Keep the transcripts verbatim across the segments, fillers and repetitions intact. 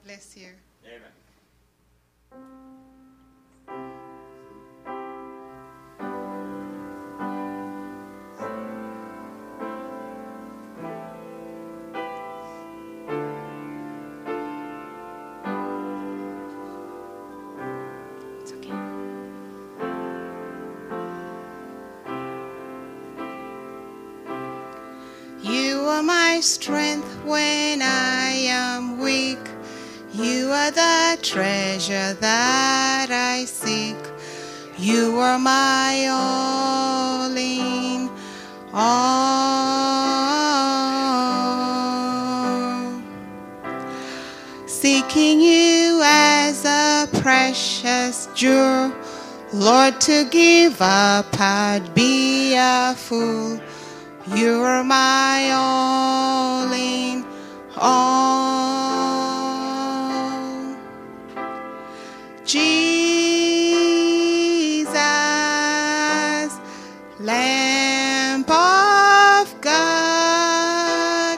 bless you. Amen. It's okay. You are my strength when I am weak. You are the treasure that I seek. You are my all in all. Seeking you as a precious jewel, Lord, to give up I'd be a fool. You are my all in all. Jesus, Lamb of God,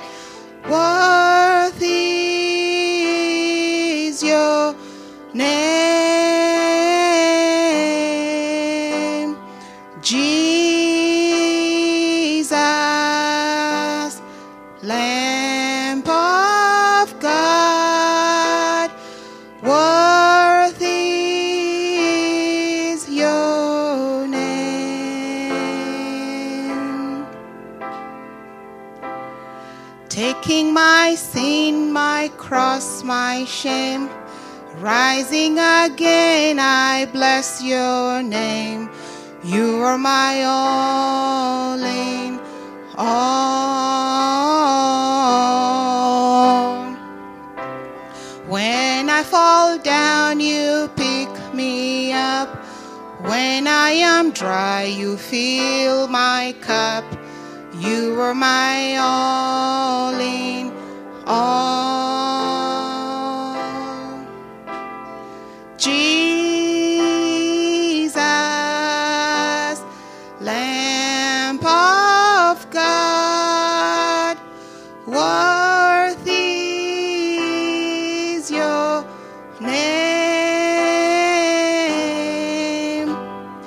worthy is your name. Jesus, Lamb of God, worthy is your name. Taking my sin, my cross, my shame, rising again, I bless your name. You are my all in all. When I fall down, you pick me up. When I am dry, you fill my cup. You are my all in all. Jesus, Lamb of God, worthy is your name.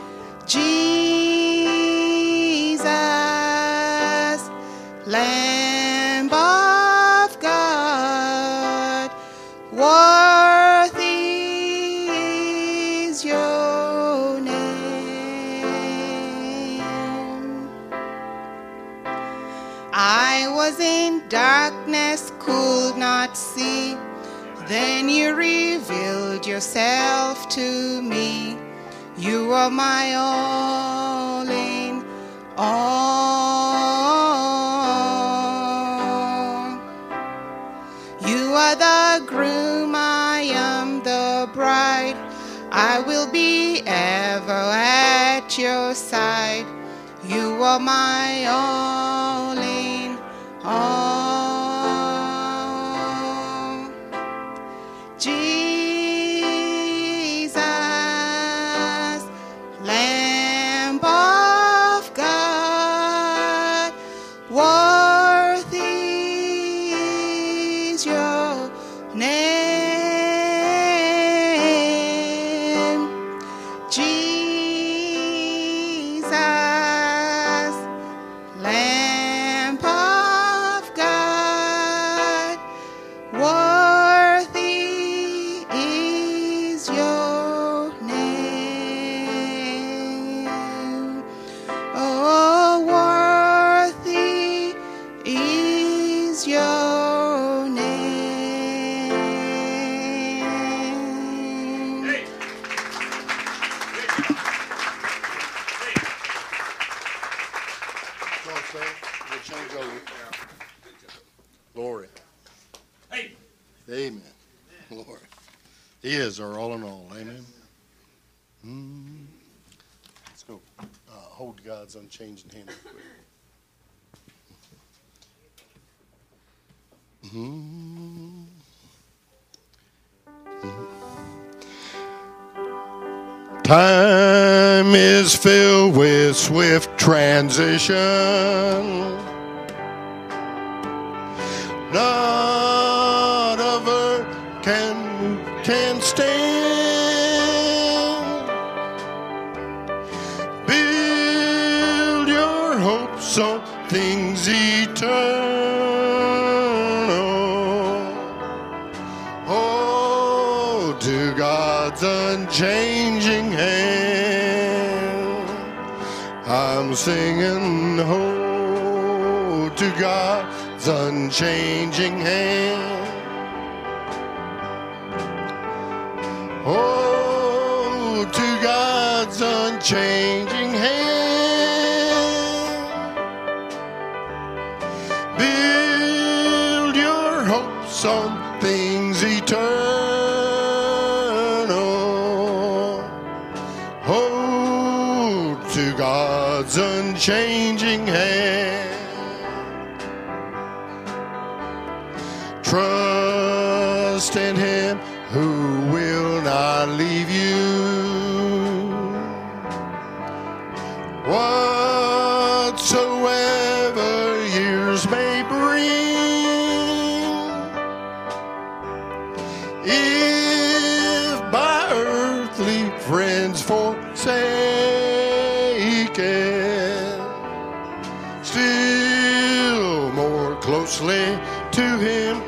Jesus, Lamb of God, worthy is your name. I was in darkness, could not see. Then you revealed yourself to me. You are my all in all. You are the groom, I am the bride. I will be ever at your side. You are my all in all. Jesus, Lamb of God, worthy is your name. Jesus, Lamb of God, worthy is your name. Oh, worthy is your name. Hey. Don't say, we'll change over. Glory. Hey. Amen. Glory. He is our all in all. Amen. Mm. Let's go. Uh, hold God's unchanging hand real quick. Mm. Mm. Time is filled with swift transition. Not a verb can eternal. Oh, to God's unchanging hand, I'm singing, oh, to God's unchanging hand. Oh, to God's unchanging hand, build your hopes on things eternal. Oh, to God's unchanging hand, trust in Him who will not leave you. Whatsoever years may bring, if by earthly friends forsaken, still more closely to Him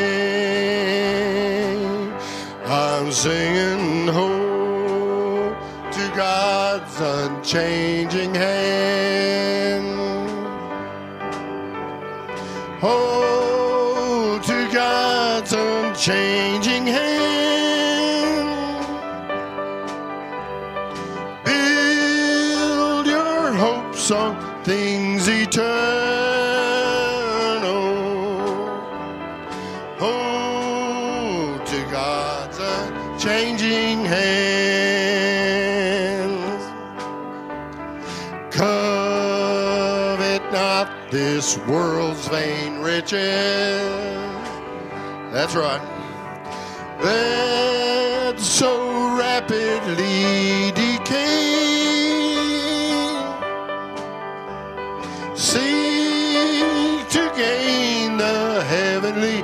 cling. I'm singing, ho, to God's unchanging hand. Oh, to God's unchanging hand, build your hopes on things eternal. Oh, to God's unchanging hands, covet not this world's vain riches. That's right. That so rapidly decay. Seek to gain the heavenly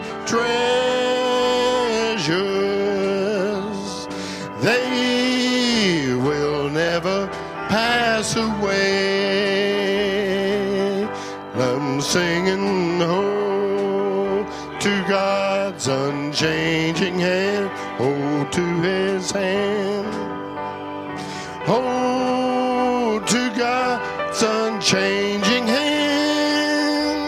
treasures. They will never pass away. I'm singing, oh, to God's unchanging hand, oh, to His hand. Oh, to God's unchanging hand,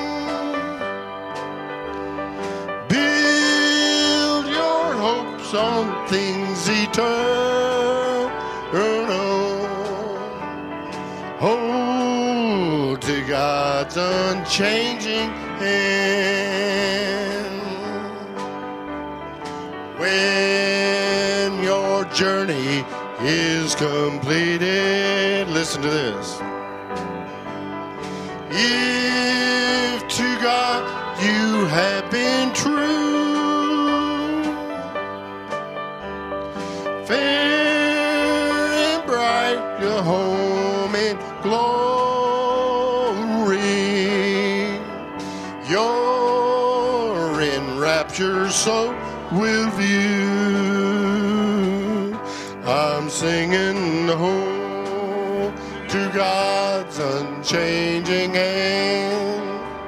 build your hopes on things eternal. Oh, to God's unchanging hand. When your journey is completed, listen to this. If to God you have been true, fair and bright your home in glory, your enraptured soul will view. I'm singing, oh, to God's unchanging hand.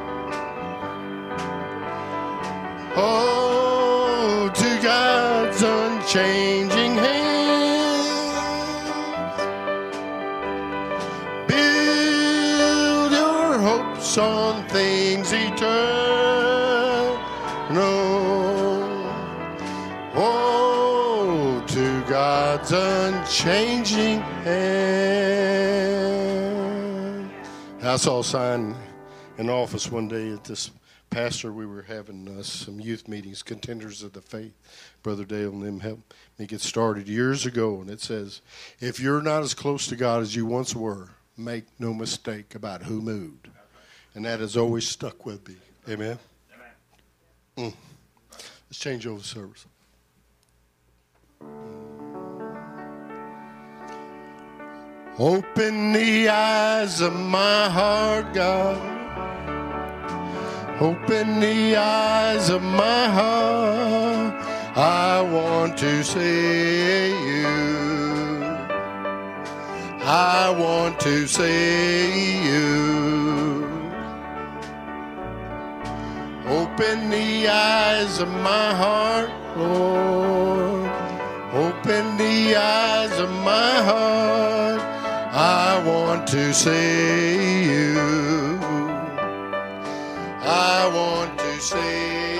Oh, to God's unchanging hand, build your hopes on things eternal. Oh, to God's unchanging hand. I saw a sign in the office one day at this pastor. We were having uh, some youth meetings, Contenders of the Faith. Brother Dale and them helped me get started years ago, and it says, if you're not as close to God as you once were, make no mistake about who moved. And that has always stuck with me. Amen? Amen. Mm. Let's change over the service. Open the eyes of my heart, God. Open the eyes of my heart. I want to see you. I want to see you. Open the eyes of my heart, Lord. Open the eyes of my heart. I want to see you. I want to see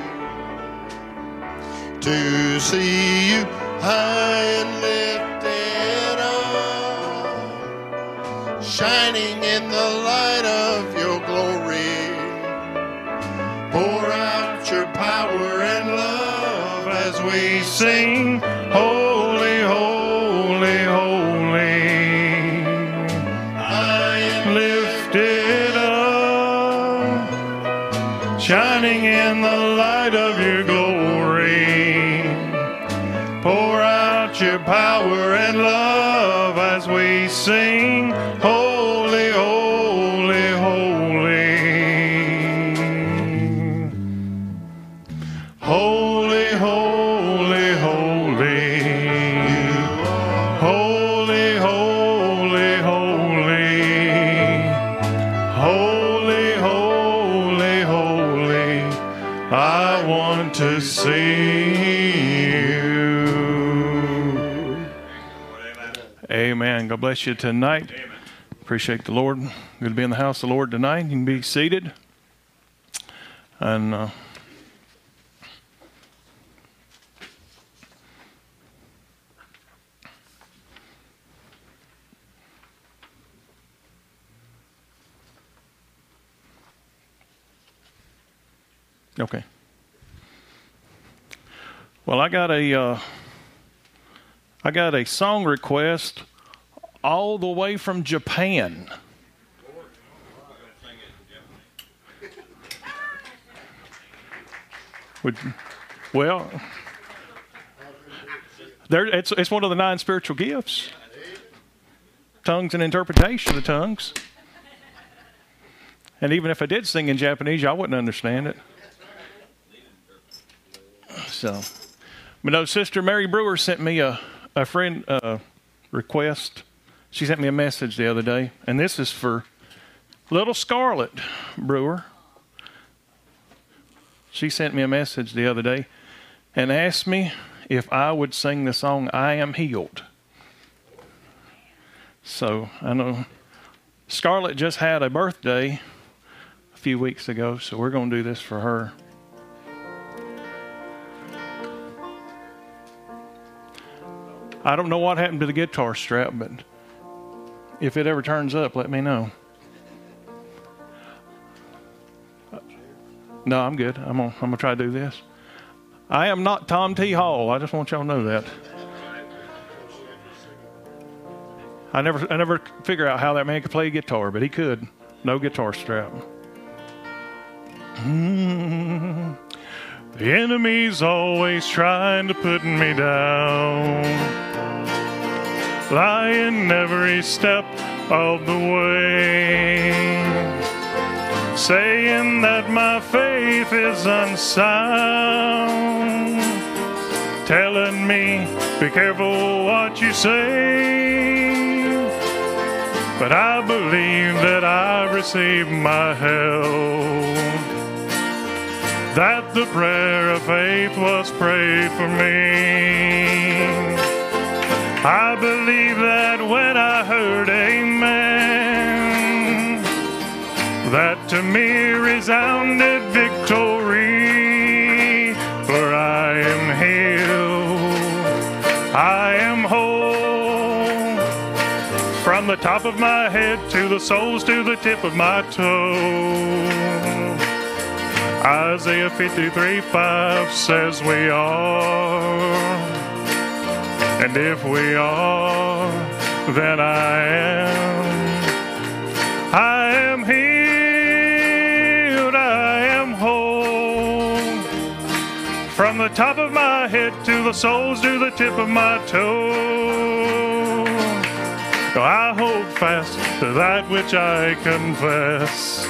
you. To see you high and lifted up, shining in the light of your glory. Pour out your power and love as we sing, holy, holy, holy. I am lifted up, shining in the light of your glory. Pour out your power and love as we sing, holy, holy, holy. Holy, holy, holy. Holy, holy, holy. Holy, holy, holy. I want to see you. Amen. God bless you tonight. Appreciate the Lord. Good to be in the house of the Lord tonight. You can be seated. And uh, okay. Well, I got a uh, I got a song request all the way from Japan. Would, well, there it's it's one of the nine spiritual gifts. Tongues and interpretation of the tongues. And even if I did sing in Japanese, I wouldn't understand it. So, but no, Sister Mary Brewer sent me a, a friend uh, request. She sent me a message the other day, and this is for little Scarlett Brewer. She sent me a message the other day and asked me if I would sing the song, I Am Healed. So, I know Scarlett just had a birthday a few weeks ago, so we're going to do this for her. I don't know what happened to the guitar strap, but if it ever turns up, let me know. No, I'm good. I'm gonna, I'm gonna try to do this. I am not Tom T. Hall. I just want y'all to know that. I never, I never figure out how that man could play guitar, but he could. No guitar strap. Mm. The enemy's always trying to put me down, lying every step of the way, saying that my faith is unsound, telling me, be careful what you say. But I believe that I've received my help, that the prayer of faith was prayed for me. I believe that when I heard amen, that to me resounded victory. For I am healed, I am whole, from the top of my head to the soles to the tip of my toe. Isaiah fifty-three five says we are, and if we are, then I am. I am healed, I am whole, from the top of my head to the soles to the tip of my toe. So I hold fast to that which I confess.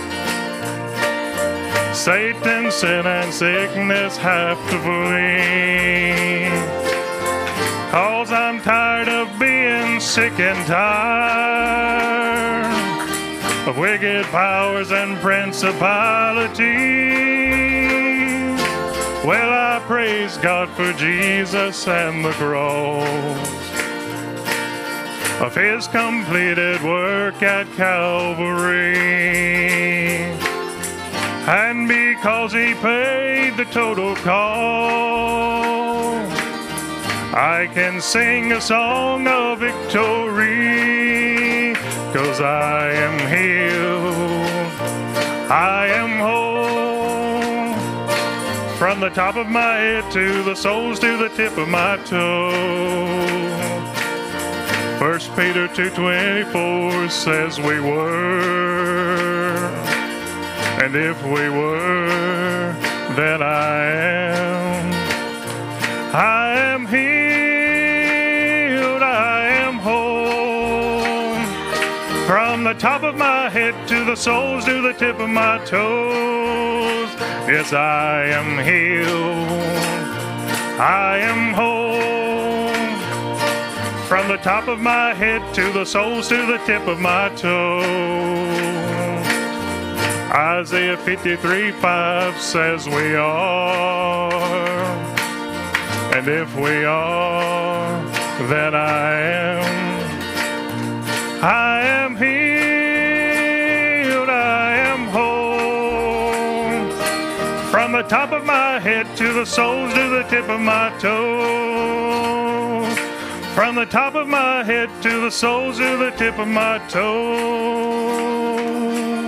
Satan, sin, and sickness have to flee, 'cause I'm tired of being sick and tired of wicked powers and principalities. Well, I praise God for Jesus and the cross of his completed work at Calvary. And because he paid the total cost, I can sing a song of victory, 'cause I am healed, I am whole, from the top of my head to the soles to the tip of my toe. First Peter two twenty-four says we were, and if we were, then I am. I am healed, I am whole, from the top of my head to the soles to the tip of my toes. Yes, I am healed, I am whole, from the top of my head to the soles to the tip of my toes. Isaiah fifty-three five says we are, and if we are, then I am. I am healed, I am whole, from the top of my head to the soles to the tip of my toes. From the top of my head to the soles to the tip of my toes.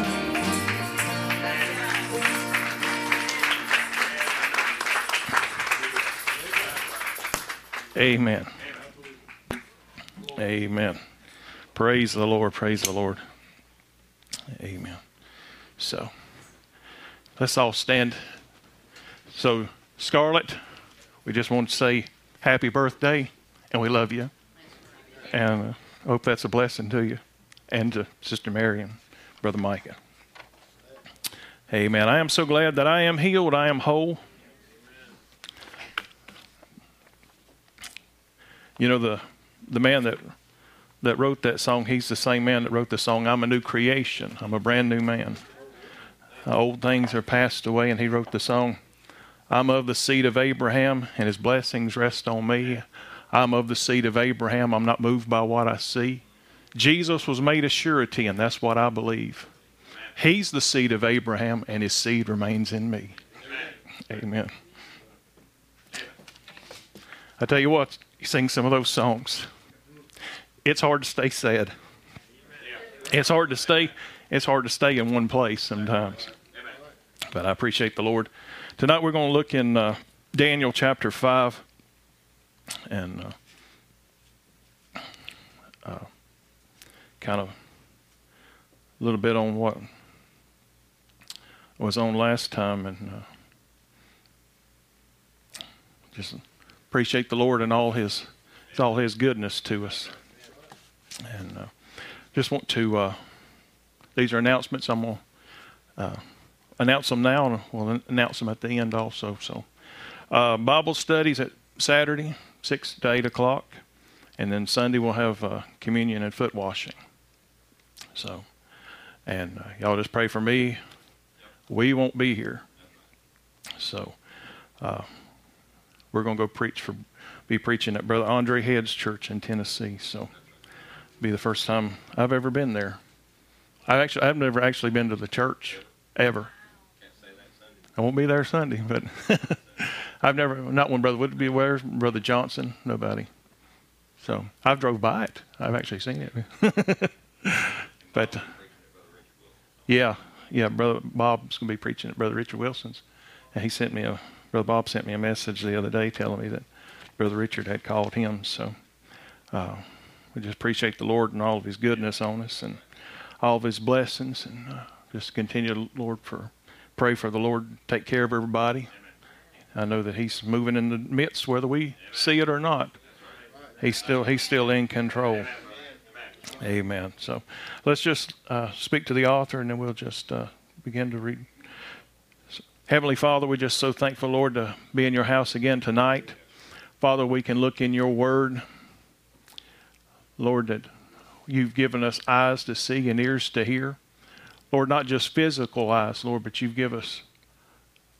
Amen. Amen. Praise the Lord. Praise the Lord. Amen. So, let's all stand. So, Scarlett, we just want to say happy birthday, and we love you. And I hope that's a blessing to you and to Sister Mary and Brother Micah. Amen. I am so glad that I am healed. I am whole. You know, the the man that that wrote that song, he's the same man that wrote the song, I'm a new creation. I'm a brand new man. Uh, old things are passed away, and he wrote the song, I'm of the seed of Abraham, and his blessings rest on me. I'm of the seed of Abraham. I'm not moved by what I see. Jesus was made a surety, and that's what I believe. He's the seed of Abraham, and his seed remains in me. Amen. Amen. I tell you what, you sing some of those songs, it's hard to stay sad. It's hard to stay, it's hard to stay in one place sometimes. But I appreciate the Lord. Tonight we're going to look in uh, Daniel chapter five, and uh, uh, kind of a little bit on what was on last time, and uh, just appreciate the Lord and all His, all His goodness to us. And uh, just want to, uh, these are announcements. I'm going to uh, announce them now, and we'll announce them at the end also. So, uh, Bible studies at Saturday, six to eight o'clock, and then Sunday we'll have uh, communion and foot washing. So, and uh, y'all just pray for me. We won't be here. So, uh, we're going to go preach for, be preaching at Brother Andre Head's church in Tennessee. So, be the first time I've ever been there. I actually, I've never actually been to the church ever. I won't be there Sunday, but I've never, not when Brother Woodby was, Brother Johnson, nobody. So I've drove by it. I've actually seen it. But yeah, yeah, Brother Bob's going to be preaching at Brother Richard Wilson's. And he sent me a, Brother Bob sent me a message the other day telling me that Brother Richard had called him. So uh, we just appreciate the Lord and all of His goodness on us and all of His blessings. And uh, just continue, Lord, for pray for the Lord to take care of everybody. I know that He's moving in the midst, whether we see it or not. He's still He's still in control. Amen. So let's just uh, speak to the author, and then we'll just uh, begin to read. So, Heavenly Father, we're just so thankful, Lord, to be in your house again tonight. Father, we can look in your word. Lord, that you've given us eyes to see and ears to hear. Lord, not just physical eyes, Lord, but you've given us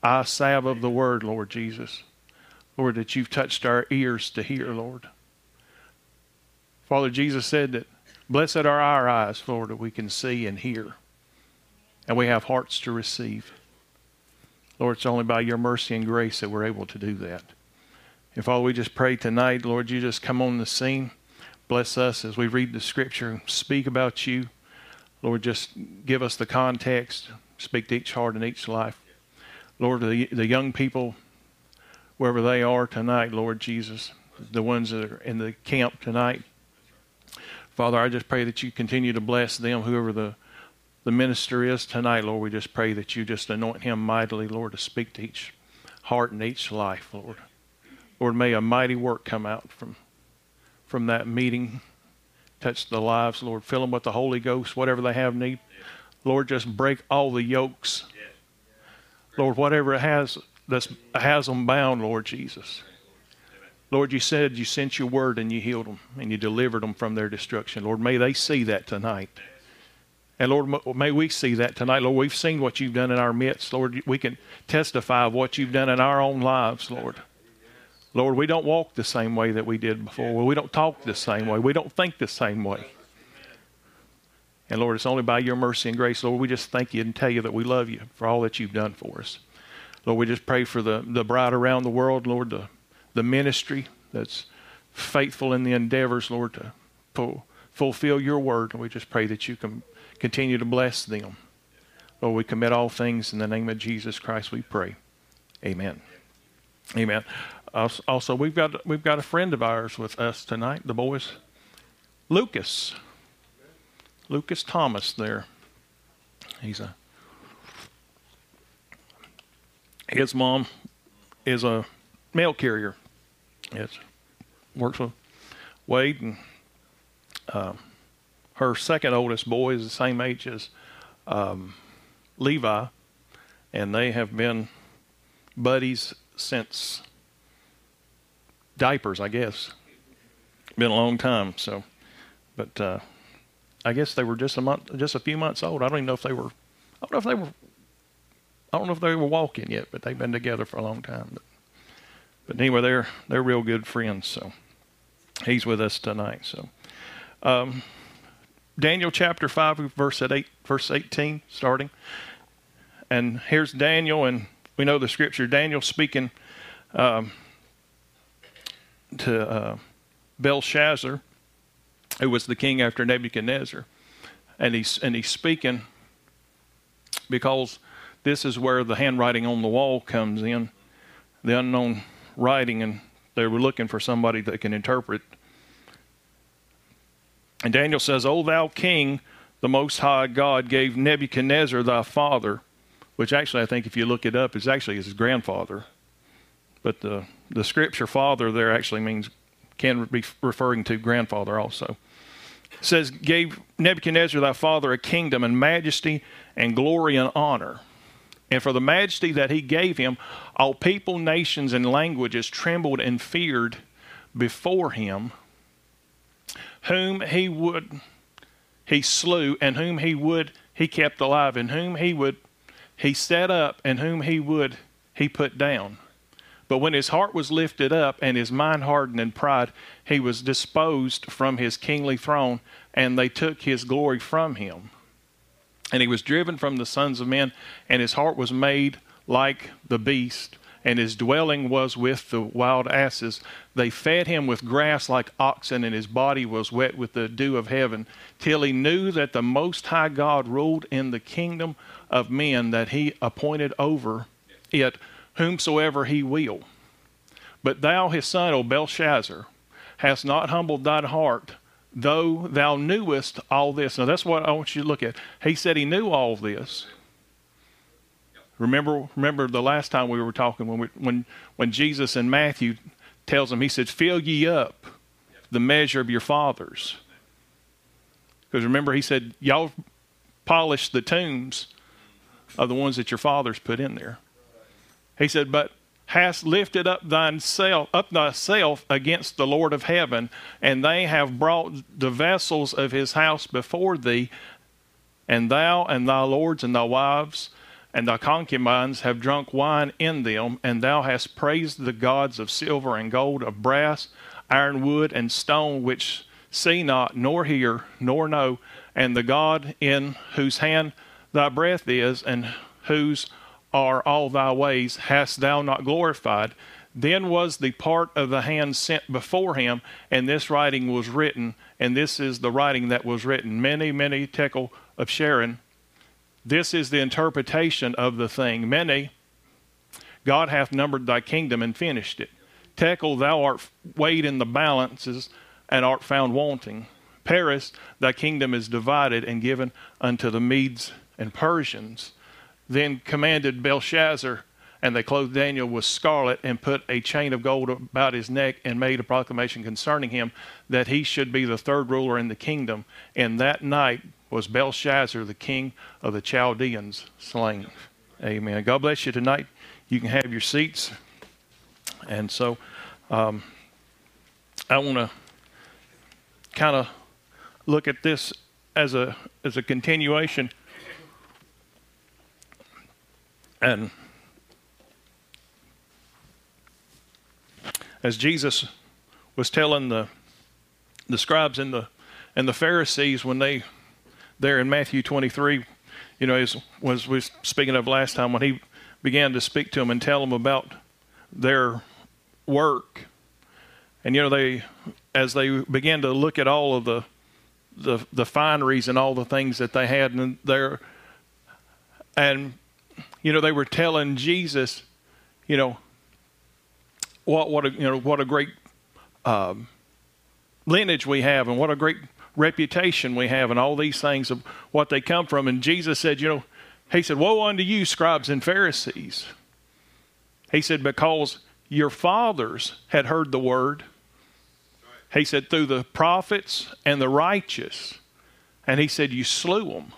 eye salve of the word, Lord Jesus. Lord, that you've touched our ears to hear, Lord. Father, Jesus said that blessed are our eyes, Lord, that we can see and hear. And we have hearts to receive. Lord, it's only by your mercy and grace that we're able to do that. And Father, we just pray tonight, Lord, you just come on the scene. Bless us as we read the scripture and speak about you. Lord, just give us the context. Speak to each heart and each life. Lord, the, the young people, wherever they are tonight, Lord Jesus, the ones that are in the camp tonight, Father, I just pray that you continue to bless them, whoever the, the minister is tonight, Lord. We just pray that you just anoint him mightily, Lord, to speak to each heart and each life, Lord. Lord, may a mighty work come out from, from that meeting. Touch the lives, Lord. Fill them with the Holy Ghost, whatever they have need. Lord, just break all the yokes. Lord, whatever it has that has them bound, Lord Jesus. Lord, you said you sent your word and you healed them and you delivered them from their destruction. Lord, may they see that tonight. And Lord, may we see that tonight. Lord, we've seen what you've done in our midst. Lord, we can testify of what you've done in our own lives, Lord. Lord, we don't walk the same way that we did before. We don't talk the same way. We don't think the same way. And Lord, it's only by your mercy and grace, Lord, we just thank you and tell you that we love you for all that you've done for us. Lord, we just pray for the, the bride around the world, Lord, the the ministry that's faithful in the endeavors, Lord, to full, fulfill your word. And we just pray that you can continue to bless them. Lord, we commit all things in the name of Jesus Christ, we pray. Amen. Amen. Also, we've got we've got a friend of ours with us tonight, the boys. Lucas. Lucas Thomas there. He's a his mom is a mail carrier. Yes, works with Wade, and uh, her second oldest boy is the same age as um, Levi, and they have been buddies since diapers, I guess. Been a long time. So, but uh, I guess they were just a month, just a few months old. I don't even know if they were. I don't know if they were. I don't know if they were walking yet, but they've been together for a long time. But, But anyway, they're they're real good friends. So he's with us tonight. So um, Daniel chapter five, verse at eight, verse eighteen, starting. And here's Daniel, and we know the scripture. Daniel speaking um, to uh, Belshazzar, who was the king after Nebuchadnezzar, and he's and he's speaking because this is where the handwriting on the wall comes in, the unknown writing, and they were looking for somebody that can interpret. And Daniel says, O thou king, the most high God gave Nebuchadnezzar thy father, which actually I think if you look it up is actually his grandfather. But the, the scripture father there actually means, can be referring to grandfather also. It says, gave Nebuchadnezzar thy father a kingdom and majesty and glory and honor. And for the majesty that he gave him, all people, nations, and languages trembled and feared before him, whom he would, he slew, and whom he would, he kept alive, and whom he would, he set up, and whom he would, he put down. But when his heart was lifted up, and his mind hardened in pride, he was disposed from his kingly throne, and they took his glory from him. And he was driven from the sons of men, and his heart was made like the beast, and his dwelling was with the wild asses. They fed him with grass like oxen, and his body was wet with the dew of heaven, till he knew that the Most High God ruled in the kingdom of men, that he appointed over it whomsoever he will. But thou, his son, O Belshazzar, hast not humbled thine heart, though thou knewest all this. Now that's what I want you to look at. He said he knew all this. Remember, remember the last time we were talking when we, when when Jesus in Matthew tells him, he said, "Fill ye up the measure of your fathers." Because remember, he said, "Y'all polish the tombs of the ones that your fathers put in there." He said, "But hast lifted up thyself, up thyself against the Lord of heaven, and they have brought the vessels of his house before thee, and thou and thy lords and thy wives and thy concubines have drunk wine in them, and thou hast praised the gods of silver and gold, of brass, iron, wood, and stone, which see not, nor hear, nor know, and the God in whose hand thy breath is, and whose are all thy ways, hast thou not glorified? Then was the part of the hand sent before him, and this writing was written, and this is the writing that was written. Many, many tekel of Sharon. This is the interpretation of the thing. Many, God hath numbered thy kingdom and finished it. Tekel, thou art weighed in the balances, and art found wanting. Paris, thy kingdom is divided and given unto the Medes and Persians. Then commanded Belshazzar, and they clothed Daniel with scarlet, and put a chain of gold about his neck, and made a proclamation concerning him, that he should be the third ruler in the kingdom. And that night was Belshazzar, the king of the Chaldeans, slain. Amen. God bless you tonight. You can have your seats. And so um, I want to kind of look at this as a as a continuation. And as Jesus was telling the the scribes and the and the Pharisees when they there in Matthew twenty-three, you know, as was we speaking of last time, when he began to speak to them and tell them about their work, and you know, they as they began to look at all of the the the fineries and all the things that they had in there, and you know, they were telling Jesus, you know, what what a you know what a great um, lineage we have, and what a great reputation we have, and all these things of what they come from. And Jesus said, you know, he said, "Woe unto you, scribes and Pharisees." He said, because your fathers had heard the word. He said, through the prophets and the righteous. And he said, you slew them.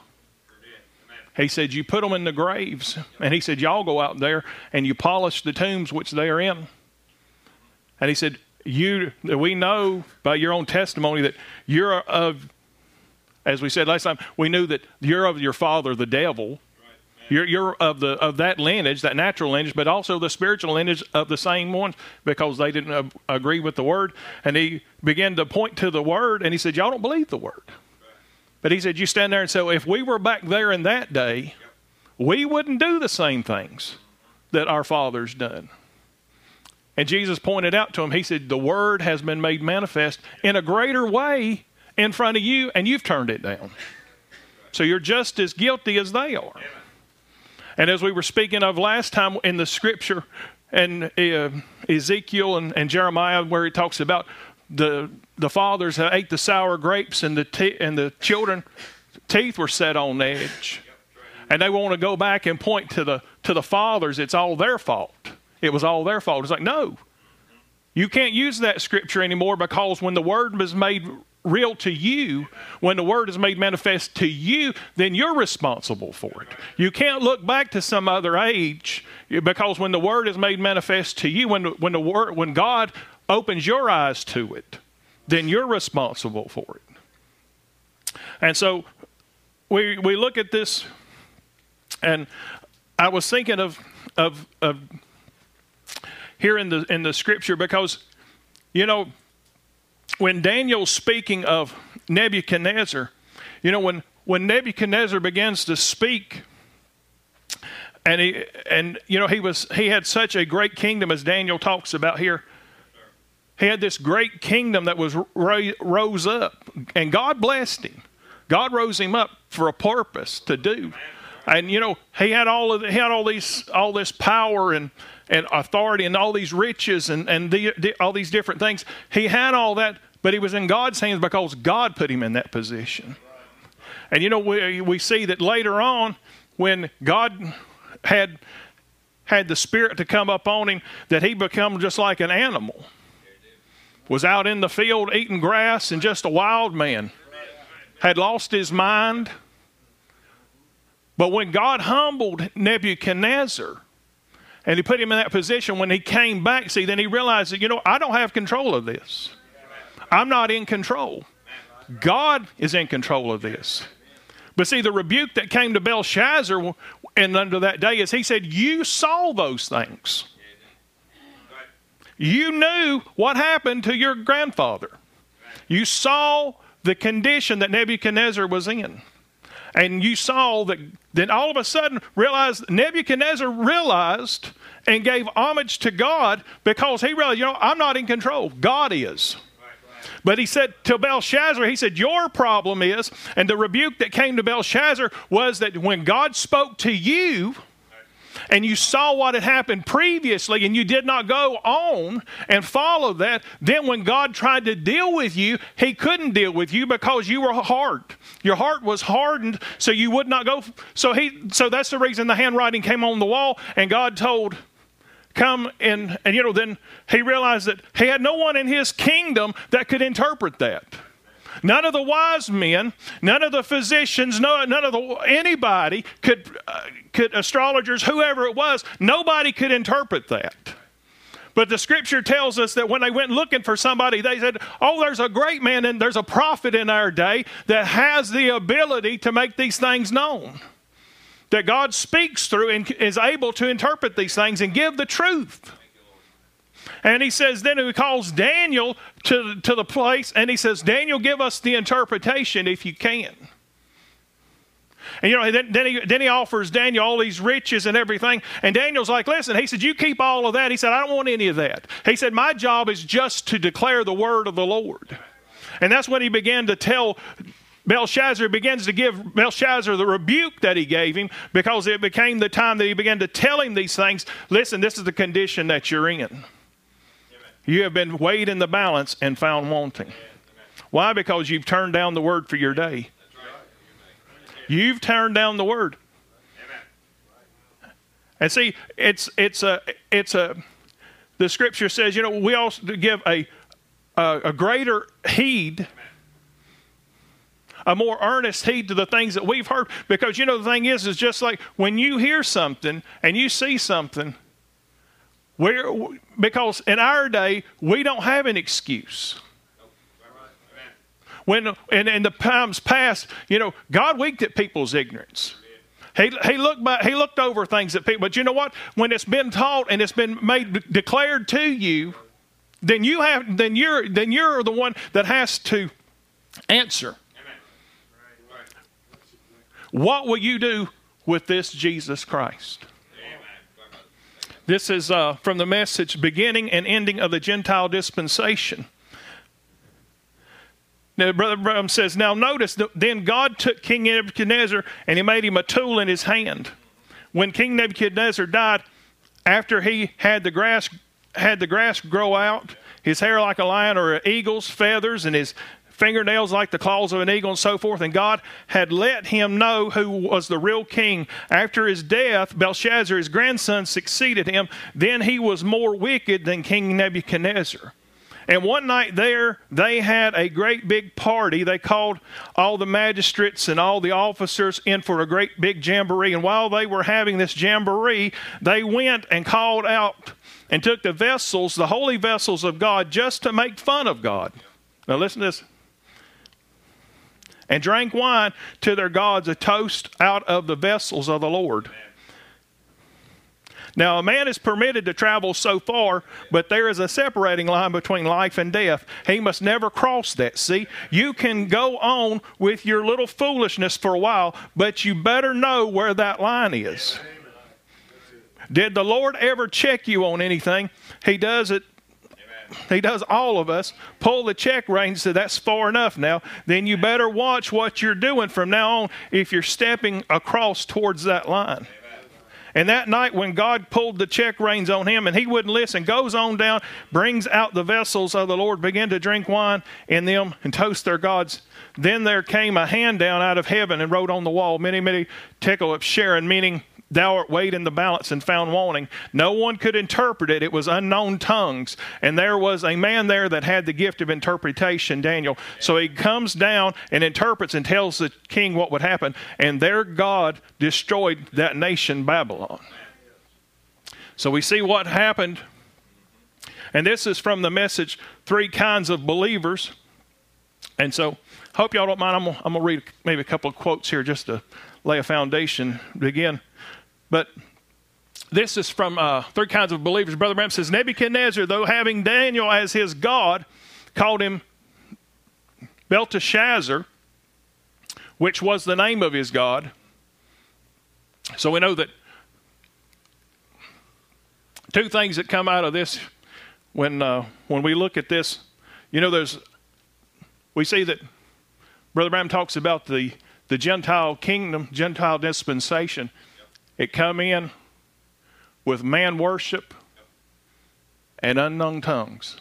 He said, you put them in the graves. And he said, y'all go out there and you polish the tombs which they are in. And he said, you, we know by your own testimony that you're of, as we said last time, we knew that you're of your father, the devil. You're, you're of the of that lineage, that natural lineage, but also the spiritual lineage of the same ones, because they didn't uh, agree with the word. And he began to point to the word, and he said, y'all don't believe the word. But he said, you stand there and say, if we were back there in that day, we wouldn't do the same things that our fathers done. And Jesus pointed out to him, he said, the word has been made manifest in a greater way in front of you, and you've turned it down. So you're just as guilty as they are. And as we were speaking of last time in the scripture, and uh, Ezekiel and, and Jeremiah, where he talks about the the fathers that ate the sour grapes, and the te- and the children teeth were set on edge, and they want to go back and point to the to the fathers. It's all their fault. It was all their fault. It's like, no, you can't use that scripture anymore, because when the word was made real to you, when the word is made manifest to you, then you're responsible for it. You can't look back to some other age, because when the word is made manifest to you, when when the word when God opens your eyes to it, then you're responsible for it. And so we we look at this, and I was thinking of of of here in the in the scripture, because you know, when Daniel's speaking of Nebuchadnezzar, you know, when, when Nebuchadnezzar begins to speak, and he and you know he was he had such a great kingdom, as Daniel talks about here. He had this great kingdom that was ra- rose up, and God blessed him. God rose him up for a purpose to do, and you know he had all of the, he had all these all this power and. and authority and all these riches and, and the, the, all these different things. He had all that, but he was in God's hands because God put him in that position. And you know, we, we see that later on, when God had had the Spirit to come up on him, that he became just like an animal. Was out in the field eating grass and just a wild man. Had lost his mind. But when God humbled Nebuchadnezzar, and he put him in that position, when he came back, see, then he realized that, you know, I don't have control of this. I'm not in control. God is in control of this. But see, the rebuke that came to Belshazzar and under that day is he said, you saw those things. You knew what happened to your grandfather. You saw the condition that Nebuchadnezzar was in. And you saw that, then all of a sudden realized, Nebuchadnezzar realized and gave homage to God because he realized, you know, I'm not in control. God is. But he said to Belshazzar, he said, your problem is, and the rebuke that came to Belshazzar was that when God spoke to you, and you saw what had happened previously, and you did not go on and follow that, then when God tried to deal with you, he couldn't deal with you because you were hard. Your heart was hardened, so you would not go. So he, so that's the reason the handwriting came on the wall, and God told, come and, and you know, then he realized that he had no one in his kingdom that could interpret that. None of the wise men, none of the physicians, no, none of the anybody could, uh, could astrologers, whoever it was, nobody could interpret that. But the scripture tells us that when they went looking for somebody, they said, oh, there's a great man and there's a prophet in our day that has the ability to make these things known. That God speaks through and is able to interpret these things and give the truth. And he says, then he calls Daniel to, to the place, and he says, Daniel, give us the interpretation if you can. And you know, then, then, he, then he offers Daniel all these riches and everything. And Daniel's like, listen, he said, you keep all of that. He said, I don't want any of that. He said, my job is just to declare the word of the Lord. And that's when he began to tell Belshazzar, begins to give Belshazzar the rebuke that he gave him, because it became the time that he began to tell him these things. Listen, this is the condition that you're in. You have been weighed in the balance and found wanting. Why? Because you've turned down the word for your day. You've turned down the word. And see, it's it's a it's a the scripture says, you know, we also give a a, a greater heed, a more earnest heed to the things that we've heard. Because, you know, the thing is, is just like when you hear something and you see something, we're, because in our day, we don't have an excuse. When in, in the times past, you know, God winked at people's ignorance. He, he, looked by, he looked over things that people, but you know what? When it's been taught and it's been made declared to you, then you have, then you're, then you're the one that has to answer. What will you do with this Jesus Christ? This is uh, from the Message, beginning and ending of the Gentile dispensation. Now, Brother Branham says, now notice, that then God took King Nebuchadnezzar and he made him a tool in his hand. When King Nebuchadnezzar died, after he had the grass, had the grass grow out, his hair like a lion or an eagle's feathers, and his fingernails like the claws of an eagle, and so forth. And God had let him know who was the real king. After his death, Belshazzar, his grandson, succeeded him. Then he was more wicked than King Nebuchadnezzar. And one night there, they had a great big party. They called all the magistrates and all the officers in for a great big jamboree. And while they were having this jamboree, they went and called out and took the vessels, the holy vessels of God, just to make fun of God. Now listen to this. And drank wine to their gods, a toast out of the vessels of the Lord. Now, a man is permitted to travel so far, but there is a separating line between life and death. He must never cross that. See, you can go on with your little foolishness for a while, but you better know where that line is. Did the Lord ever check you on anything? He does it. He does all of us. Pull the check rein and say, that's far enough now. Then you better watch what you're doing from now on if you're stepping across towards that line. And that night when God pulled the check reins on him and he wouldn't listen, goes on down, brings out the vessels of the Lord, begin to drink wine in them and toast their gods. Then there came a hand down out of heaven and wrote on the wall, many, many tekel of Sharon, meaning thou art weighed in the balance and found wanting. No one could interpret it. It was unknown tongues. And there was a man there that had the gift of interpretation, Daniel. So he comes down and interprets and tells the king what would happen. And their God destroyed that nation, Babylon. So we see what happened. And this is from the Message, Three Kinds of Believers. And so, hope y'all don't mind. I'm going to read maybe a couple of quotes here just to lay a foundation. Begin. But this is from uh, Three Kinds of Believers. Brother Branham says, Nebuchadnezzar, though having Daniel as his God, called him Belteshazzar, which was the name of his God. So we know that two things that come out of this when uh, when we look at this, you know, there's we see that Brother Branham talks about the, the Gentile kingdom, Gentile dispensation. It come in with man worship and unknown tongues.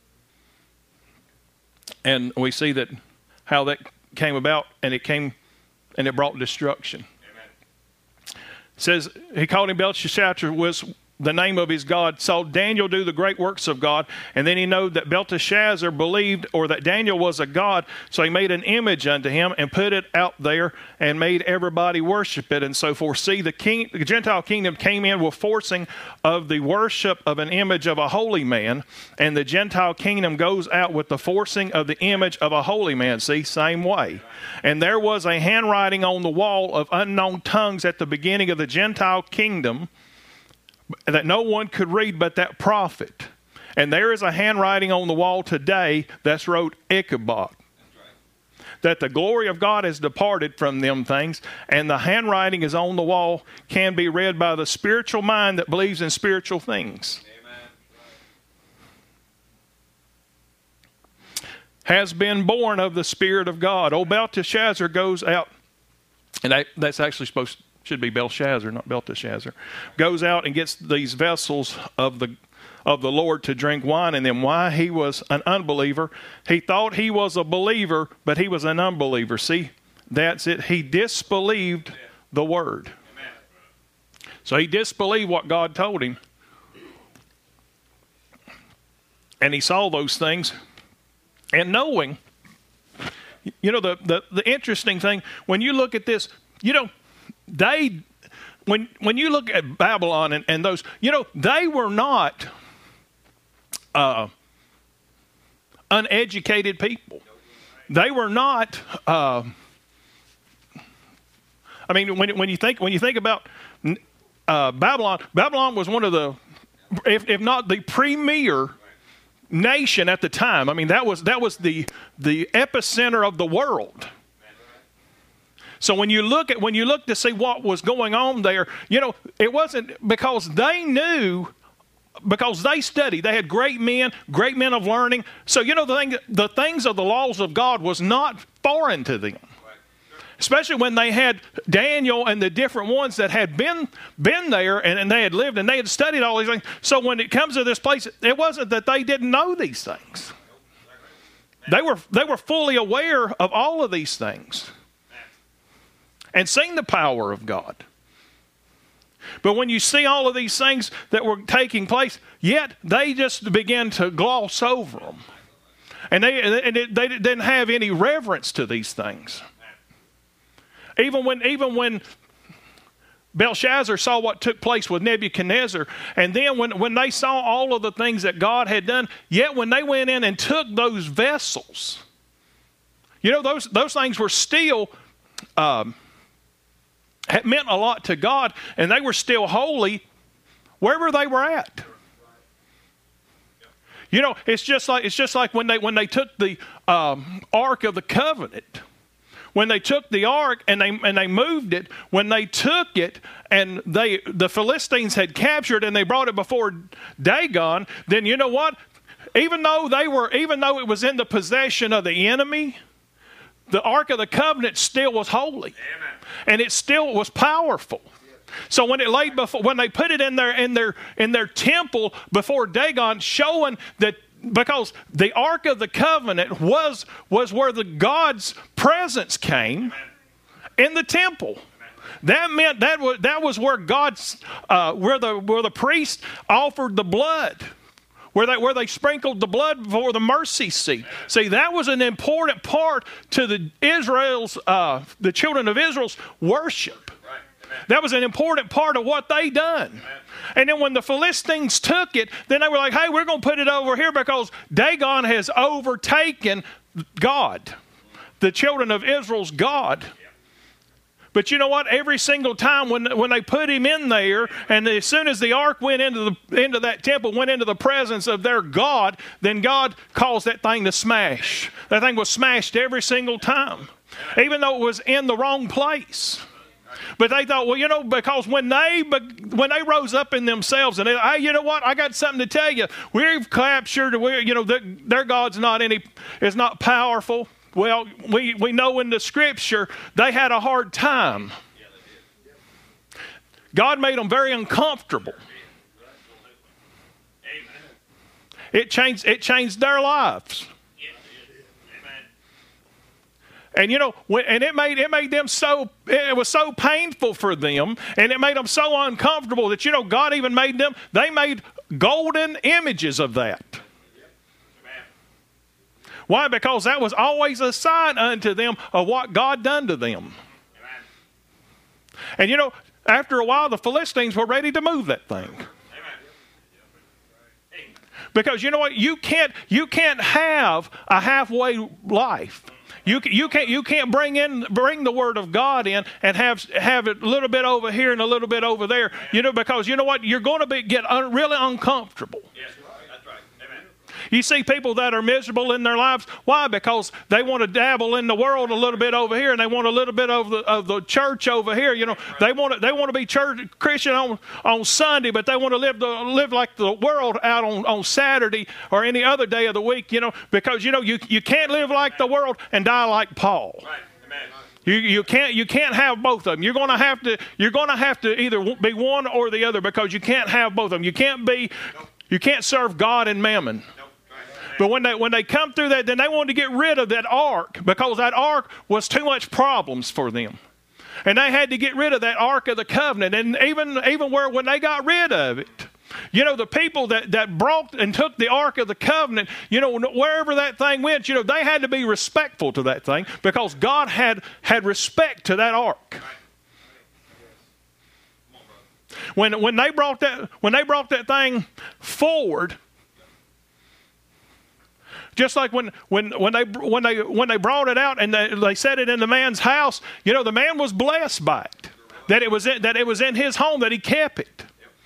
And we see that how that came about, and it came and it brought destruction. Amen. It says he called him Belteshazzar, was the name of his God, saw Daniel do the great works of God, and then he knew that Belteshazzar believed, or that Daniel was a god, so he made an image unto him and put it out there and made everybody worship it and so forth. See, the, king, the Gentile kingdom came in with forcing of the worship of an image of a holy man, and the Gentile kingdom goes out with the forcing of the image of a holy man. See, same way. And there was a handwriting on the wall of unknown tongues at the beginning of the Gentile kingdom, that no one could read but that prophet. And there is a handwriting on the wall today that's wrote Ichabod. Right. That the glory of God has departed from them things, and the handwriting is on the wall, can be read by the spiritual mind that believes in spiritual things. Amen. Right. Has been born of the Spirit of God. Old Belteshazzar goes out, and that, that's actually supposed to should be Belshazzar, not Belteshazzar, goes out and gets these vessels of the of the Lord to drink wine in them. Why? He was an unbeliever. He thought he was a believer, but he was an unbeliever. See, that's it. He disbelieved the word. So he disbelieved what God told him. And he saw those things. And knowing, you know, the, the, the interesting thing, when you look at this, you know, They, when when you look at Babylon and, and those, you know, they were not uh, uneducated people. They were not. Uh, I mean, when when you think when you think about uh, Babylon, Babylon was one of the, if if not the premier nation at the time. I mean, that was that was the the epicenter of the world. So when you look at when you look to see what was going on there, you know, it wasn't because they knew, because they studied. They had great men, great men of learning. So you know the thing, the things of the laws of God was not foreign to them. Especially when they had Daniel and the different ones that had been been there and, and they had lived and they had studied all these things. So when it comes to this place, it wasn't that they didn't know these things. They were they were fully aware of all of these things and seen the power of God. But when you see all of these things that were taking place, yet they just began to gloss over them. And they, and it, they didn't have any reverence to these things. Even when, even when Belshazzar saw what took place with Nebuchadnezzar, and then when, when they saw all of the things that God had done, yet when they went in and took those vessels, you know, those, those things were still... Um, It meant a lot to God, and they were still holy wherever they were at. You know, it's just like it's just like when they when they took the um, Ark of the Covenant. When they took the Ark and they and they moved it, when they took it and they the Philistines had captured and they brought it before Dagon, then you know what? Even though they were even though it was in the possession of the enemy, the Ark of the Covenant still was holy. Amen. And it still was powerful. So when it laid before, when they put it in their in their in their temple before Dagon, showing that, because the Ark of the Covenant was was where the God's presence came. Amen. In the temple. Amen. That meant that was that was where God's uh, where the where the priest offered the blood. Where they, where they sprinkled the blood before the mercy seat. See, that was an important part to the Israel's, uh, the children of Israel's worship. Right. That was an important part of what they done. Amen. And then when the Philistines took it, then they were like, hey, we're going to put it over here because Dagon has overtaken God, the children of Israel's God. But you know what? Every single time when when they put him in there, and as soon as the ark went into the into that temple, went into the presence of their God, then God caused that thing to smash. That thing was smashed every single time, even though it was in the wrong place. But they thought, well, you know, because when they when they rose up in themselves and they, hey, you know what? I got something to tell you. We've captured, we're, you know, the, their God's not any, is not powerful. Well, we, we know in the Scripture they had a hard time. God made them very uncomfortable. It changed, it changed their lives. And you know, and it made it made them so, it was so painful for them, and it made them so uncomfortable that, you know, God even made them, they made golden images of that. Why? Because that was always a sign unto them of what God done to them. And you know, after a while, the Philistines were ready to move that thing. Because you know what? You can't, you can't have a halfway life. You you can't you can't bring in bring the Word of God in and have have it a little bit over here and a little bit over there. You know, because you know what, you're going to be get un, really uncomfortable. Yes, that's right. Amen. You see people that are miserable in their lives. Why? Because they want to dabble in the world a little bit over here, and they want a little bit of the of the church over here. You know, right. they want to they want to be church Christian on, on Sunday, but they want to live the live like the world out on, on Saturday or any other day of the week. You know, because you know you you can't live like the world and die like Paul. Right. Amen. You you can't you can't have both of them. You're going to have to you're going to have to either be one or the other, because you can't have both of them. You can't be nope. you can't serve God and mammon. Nope. But when they when they come through that, then they wanted to get rid of that ark, because that ark was too much problems for them. And they had to get rid of that Ark of the Covenant. And even, even where when they got rid of it, you know, the people that, that brought and took the Ark of the Covenant, you know, wherever that thing went, you know, they had to be respectful to that thing, because God had, had respect to that ark. When, when they brought that, when they brought that thing forward, just like when, when, when, they, when, they, when they brought it out and they, they set it in the man's house, you know, the man was blessed by it. That it was in, that it was in his home, that he kept it.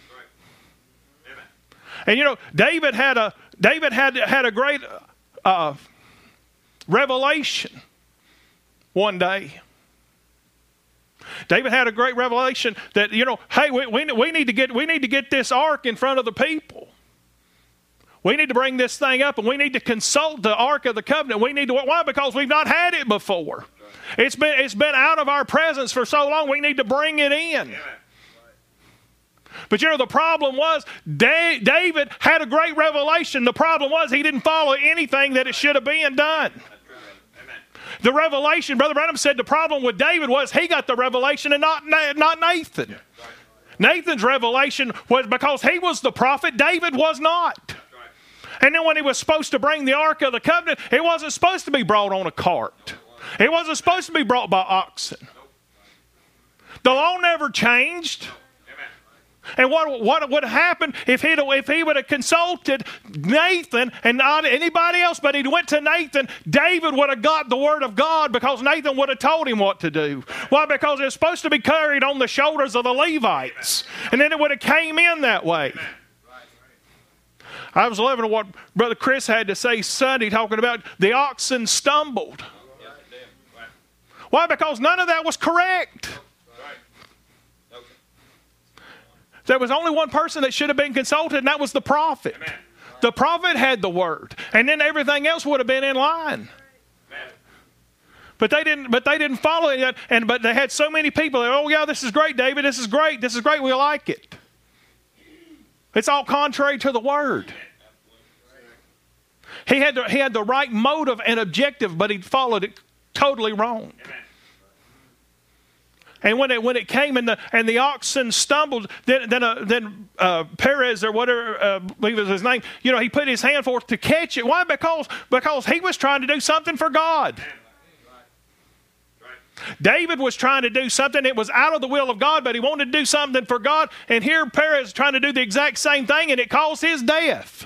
And you know, David had a David had had a great uh, revelation one day. David had a great revelation that, you know, hey, we, we we need to get we need to get this ark in front of the people. We need to bring this thing up, and we need to consult the Ark of the Covenant. We need to, why? Because we've not had it before. It's been it's been out of our presence for so long. We need to bring it in. But you know, the problem was David had a great revelation. The problem was he didn't follow anything that it should have been done. The revelation, Brother Branham said, the problem with David was he got the revelation and not, not Nathan. Nathan's revelation was because he was the prophet. David was not. And then when he was supposed to bring the Ark of the Covenant, it wasn't supposed to be brought on a cart. It wasn't supposed to be brought by oxen. The law never changed. And what, what would have happened if, he'd, if he would have consulted Nathan and not anybody else, but he went to Nathan, David would have got the word of God, because Nathan would have told him what to do. Why? Because it was supposed to be carried on the shoulders of the Levites. And then it would have came in that way. I was loving what Brother Chris had to say Sunday, talking about the oxen stumbled. Why? Because none of that was correct. There was only one person that should have been consulted, and that was the prophet. Amen. The prophet had the word, and then everything else would have been in line. Amen. But they didn't. But they didn't follow it. And but they had so many people. Oh yeah, this is great, David. This is great. This is great. We like it. It's all contrary to the word. He had the, he had the right motive and objective, but he followed it totally wrong. Amen. And when it when it came and the and the oxen stumbled, then then uh, then uh, Perez or whatever uh, I believe was his name, you know, he put his hand forth to catch it. Why? Because because he was trying to do something for God. David was trying to do something that was out of the will of God, but he wanted to do something for God. And here Perez is trying to do the exact same thing, and it caused his death.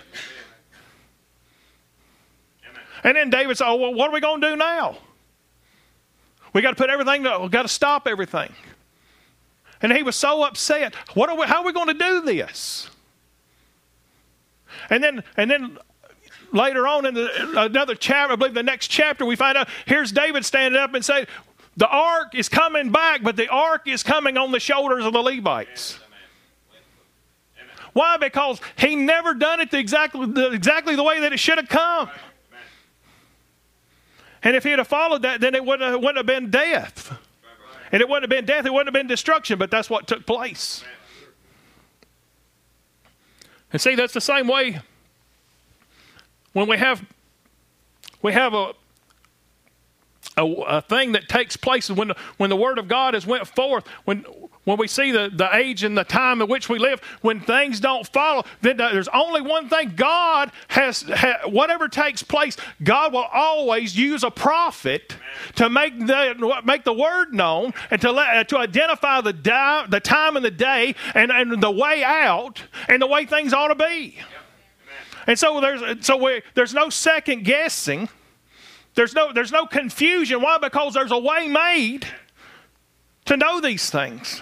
And then David said, "Oh, well, what are we going to do now? We got to put everything, we got to stop everything. And he was so upset. What are we, how are we going to do this? And then, and then later on in the, another chapter, I believe the next chapter, we find out here's David standing up and saying, the ark is coming back, but the ark is coming on the shoulders of the Levites. Why? Because he never done it the exactly, the, exactly the way that it should have come. And if he had followed that, then it wouldn't have, wouldn't have been death. And it wouldn't have been death, it wouldn't have been destruction, but that's what took place. And see, that's the same way when we have we have a a, a thing that takes place when the, when the Word of God has went forth, when when we see the, the age and the time in which we live, when things don't follow, then there's only one thing. God has, ha, whatever takes place, God will always use a prophet to make the make the Word known and to let, uh, to identify the di, the time and the day and, and the way out and the way things ought to be. Yep. And so there's so we, there's no second guessing. There's no there's no confusion. Why? Because there's a way made to know these things.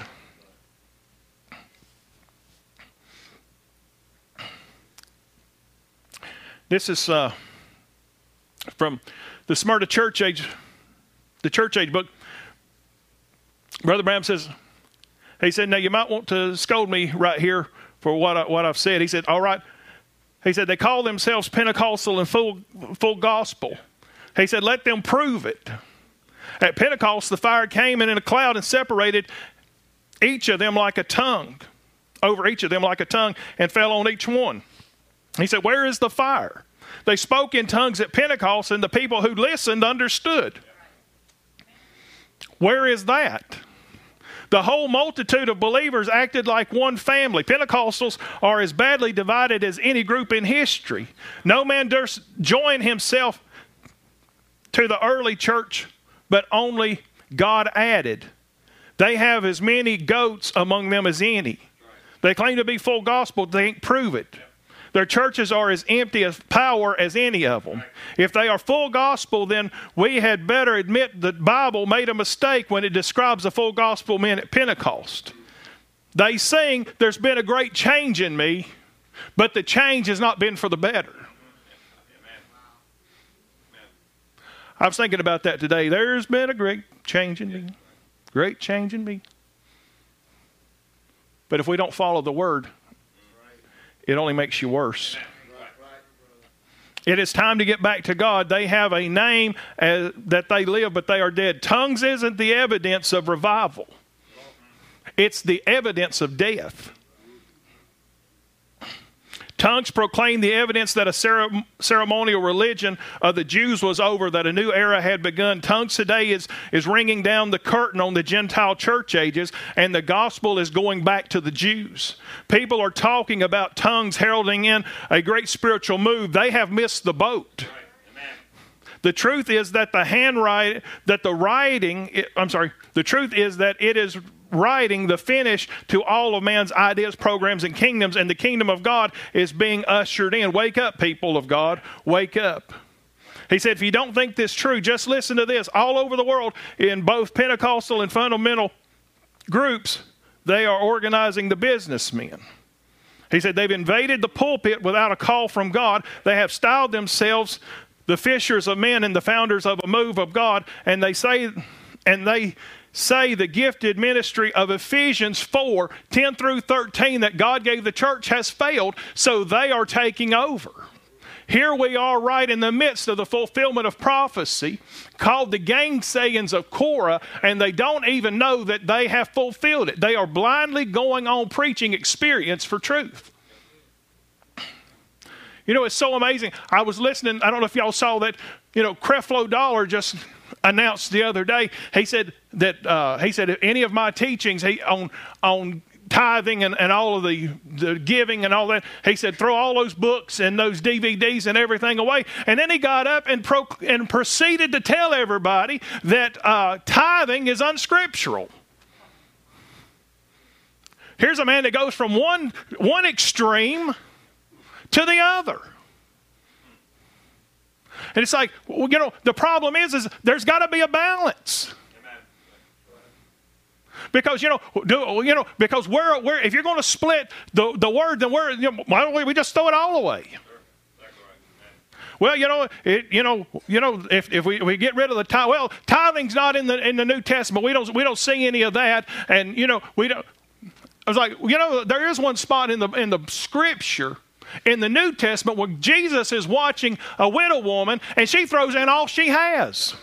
This is uh, from the Smyrna Church Age, the Church Age book. Brother Branham says, he said, now you might want to scold me right here for what I, what I've said. He said, all right. He said, they call themselves Pentecostal and full full gospel. He said, let them prove it. At Pentecost, the fire came in in a cloud and separated each of them like a tongue, over each of them like a tongue, and fell on each one. He said, where is the fire? They spoke in tongues at Pentecost, and the people who listened understood. Where is that? The whole multitude of believers acted like one family. Pentecostals are as badly divided as any group in history. No man durst join himself to the early church, but only God added. They have as many goats among them as any. They claim to be full gospel. They ain't prove it. Their churches are as empty of power as any of them. If they are full gospel, then we had better admit the Bible made a mistake when it describes the full gospel men at Pentecost. They sing, there's been a great change in me, but the change has not been for the better. I was thinking about that today. There's been a great change in me. Great change in me. But if we don't follow the Word, it only makes you worse. It is time to get back to God. They have a name as, that they live, but they are dead. Tongues isn't the evidence of revival. It's the evidence of death. Tongues proclaim the evidence that a ceremonial religion of the Jews was over, that a new era had begun. Tongues today is, is ringing down the curtain on the Gentile church ages, and the gospel is going back to the Jews. People are talking about tongues heralding in a great spiritual move. They have missed the boat. The truth is that the handwriting, that the writing, I'm sorry, the truth is that it is writing the finish to all of man's ideas, programs, and kingdoms, and the kingdom of God is being ushered in. Wake up, people of God. Wake up. He said, if you don't think this true, just listen to this. All over the world, in both Pentecostal and fundamental groups, they are organizing the businessmen. He said they've invaded the pulpit without a call from God. They have styled themselves the fishers of men and the founders of a move of God, and they say, and they say the gifted ministry of Ephesians four, ten through thirteen that God gave the church has failed, so they are taking over. Here we are right in the midst of the fulfillment of prophecy called the gainsayings of Korah, and they don't even know that they have fulfilled it. They are blindly going on preaching experience for truth. You know, it's so amazing. I was listening, I don't know if y'all saw that, you know, Creflo Dollar just announced the other day, he said that, uh, he said, any of my teachings he, on on tithing and, and all of the, the giving and all that, he said, throw all those books and those D V Ds and everything away. And then he got up and, pro- and proceeded to tell everybody that uh, tithing is unscriptural. Here's a man that goes from one one extreme to the other. And it's like, well, you know, the problem is, is there's got to be a balance. Amen. Because, you know, do, you know, because we're, we're, if you're going to split the, the word, then we're, you know, why don't we just throw it all away? Well, you know, it, you know, you know, if, if we, we get rid of the tithe, well, tithing's not in the in the New Testament. We don't we don't see any of that, and you know, we don't. I was like, you know, there is one spot in the in the Scripture in the New Testament where Jesus is watching a widow woman, and she throws in all she has.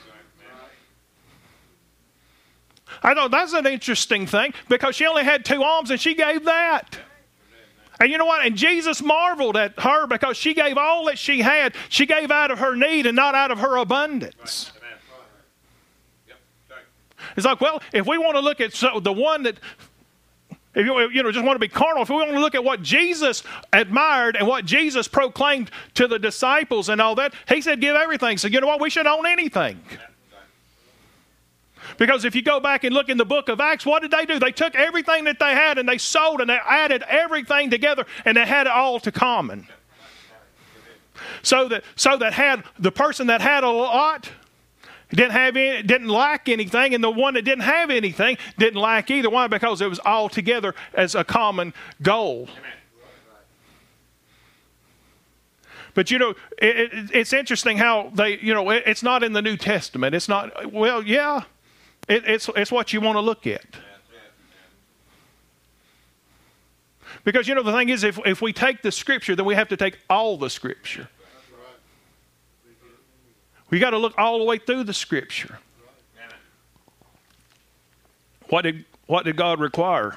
I thought that's an interesting thing because she only had two alms, and she gave that. And you know what? And Jesus marveled at her because she gave all that she had. She gave out of her need and not out of her abundance. It's like, well, if we want to look at so the one that, if you, you know, just want to be carnal, if we want to look at what Jesus admired and what Jesus proclaimed to the disciples and all that, he said, give everything. So you know what? We should own anything. Because if you go back and look in the book of Acts, what did they do? They took everything that they had and they sold and they added everything together and they had it all to common. So that so that had the person that had a lot didn't have any, didn't lack anything, and the one that didn't have anything didn't lack either. Why? Because it was all together as a common goal. But, you know, it, it, it's interesting how they, you know, it, it's not in the New Testament. It's not, well, yeah. It, it's, it's what you want to look at. Because, you know, the thing is, if, if we take the Scripture, then we have to take all the Scripture. We got to look all the way through the Scripture. What did, what did God require?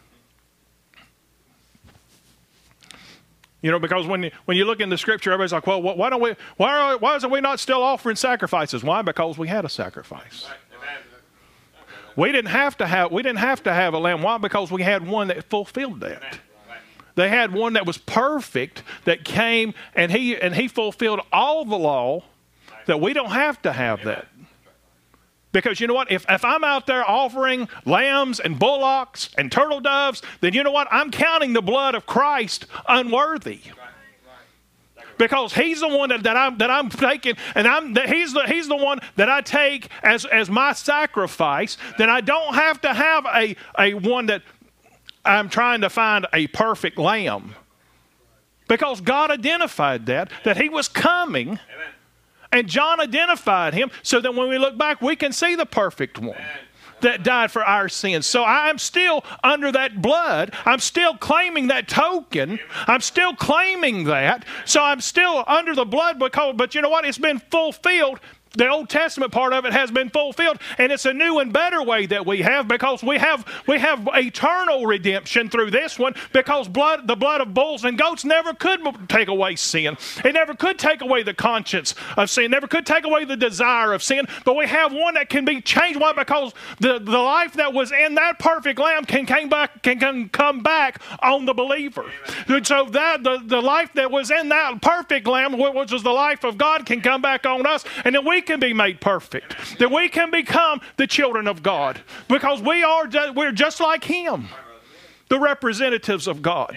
You know, because when you, when you look in the Scripture, everybody's like, well, why don't we, why, are, why isn't we not still offering sacrifices? Why? Because we had a sacrifice. We didn't have to have we didn't have to have a lamb. Why? Because we had one that fulfilled that. They had one that was perfect that came and he and he fulfilled all the law, that we don't have to have that. Because you know what? If if I'm out there offering lambs and bullocks and turtle doves, then you know what? I'm counting the blood of Christ unworthy. Because he's the one that, that I'm that I'm taking, and I'm that he's the he's the one that I take as as my sacrifice. Then I don't have to have a a one that I'm trying to find a perfect lamb, because God identified that that He was coming, Amen. And John identified Him, so that when we look back, we can see the perfect one. Amen. That died for our sins. So I'm still under that blood. I'm still claiming that token. I'm still claiming that. So I'm still under the blood, because, but you know what? It's been fulfilled. The Old Testament part of it has been fulfilled, and it's a new and better way that we have, because we have we have eternal redemption through this one, because blood, the blood of bulls and goats never could take away sin. It never could take away the conscience of sin. It never could take away the desire of sin. But we have one that can be changed. Why? Because the, the life that was in that perfect lamb can came back can, can come back on the believer. And so that the, the life that was in that perfect lamb, which was the life of God, can come back on us, and then we can be made perfect, that we can become the children of God, because we are we're just like Him, the representatives of God.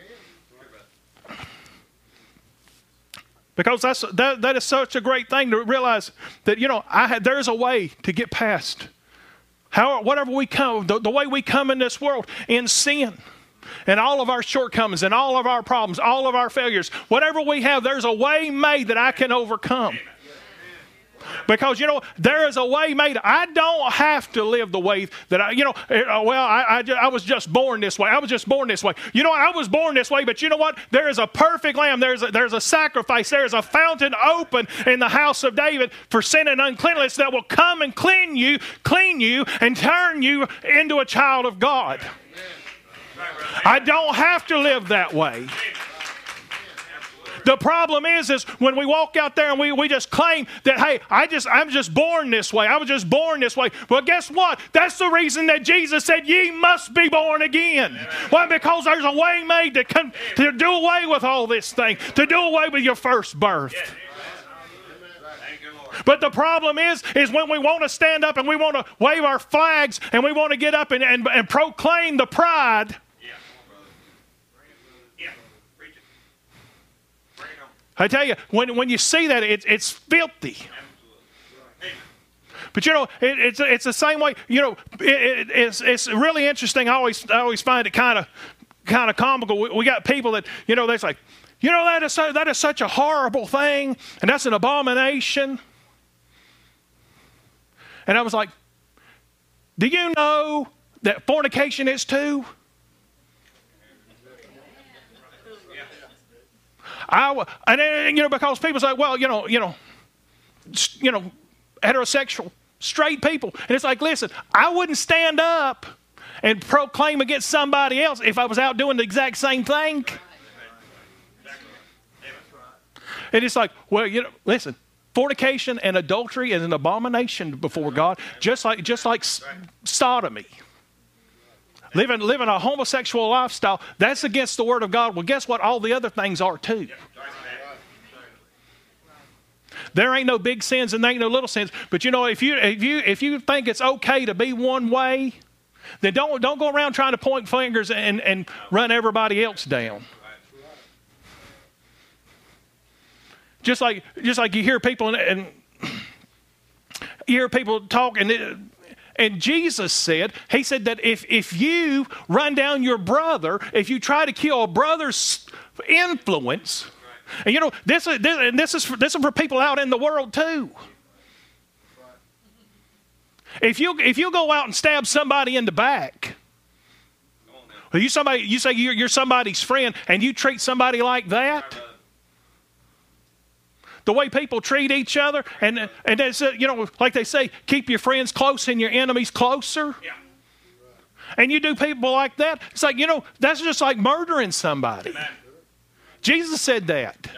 Because that's that, that is such a great thing to realize that, you know, I had, there's a way to get past how whatever we come, the, the way we come in this world in sin. And all of our shortcomings and all of our problems, all of our failures, whatever we have, there's a way made that I can overcome. Because, you know, there is a way made. I don't have to live the way that I, you know, well, I, I, I was just born this way. I was just born this way. You know, I was born this way, but you know what? There is a perfect lamb. There's a, there's a sacrifice. There's a fountain open in the house of David for sin and uncleanness that will come and clean you, clean you, and turn you into a child of God. I don't have to live that way. The problem is, is when we walk out there and we, we just claim that, hey, I just, I'm just born this way. I was just born this way. Well, guess what? That's the reason that Jesus said, ye must be born again. Amen. Why? Because there's a way made to, come, to do away with all this thing, to do away with your first birth. Yeah. But the problem is, is when we want to stand up and we want to wave our flags and we want to get up and, and, and proclaim the pride. I tell you, when, when you see that, it, it's filthy. But you know, it, it's it's the same way. You know, it, it, it's it's really interesting. I always I always find it kind of kind of comical. We, we got people that, you know, they're like, you know, that is so, that is such a horrible thing, and that's an abomination. And I was like, do you know that fornication is too? I, and, and you know, because people say, well, you know, you know, you know, heterosexual, straight people. And it's like, listen, I wouldn't stand up and proclaim against somebody else if I was out doing the exact same thing. And it's like, well, you know, listen, fornication and adultery is an abomination before God, just like just like sodomy. Living, living a homosexual lifestyle, that's against the Word of God. Well, guess what? All the other things are too. There ain't no big sins and there ain't no little sins. But you know, if you if you if you think it's okay to be one way, then don't don't go around trying to point fingers and, and run everybody else down. Just like just like you hear people and, and you hear people talk, and it, and Jesus said, he said that if if you run down your brother, if you try to kill a brother's influence. And you know, this is this, and this is for, this is for people out in the world too. If you if you go out and stab somebody in the back, well, you somebody you say you're, you're somebody's friend, and you treat somebody like that, the way people treat each other, and and it's, you know, like they say, keep your friends close and your enemies closer. Yeah. And you do people like that, it's like, you know, that's just like murdering somebody. Amen. Jesus said that.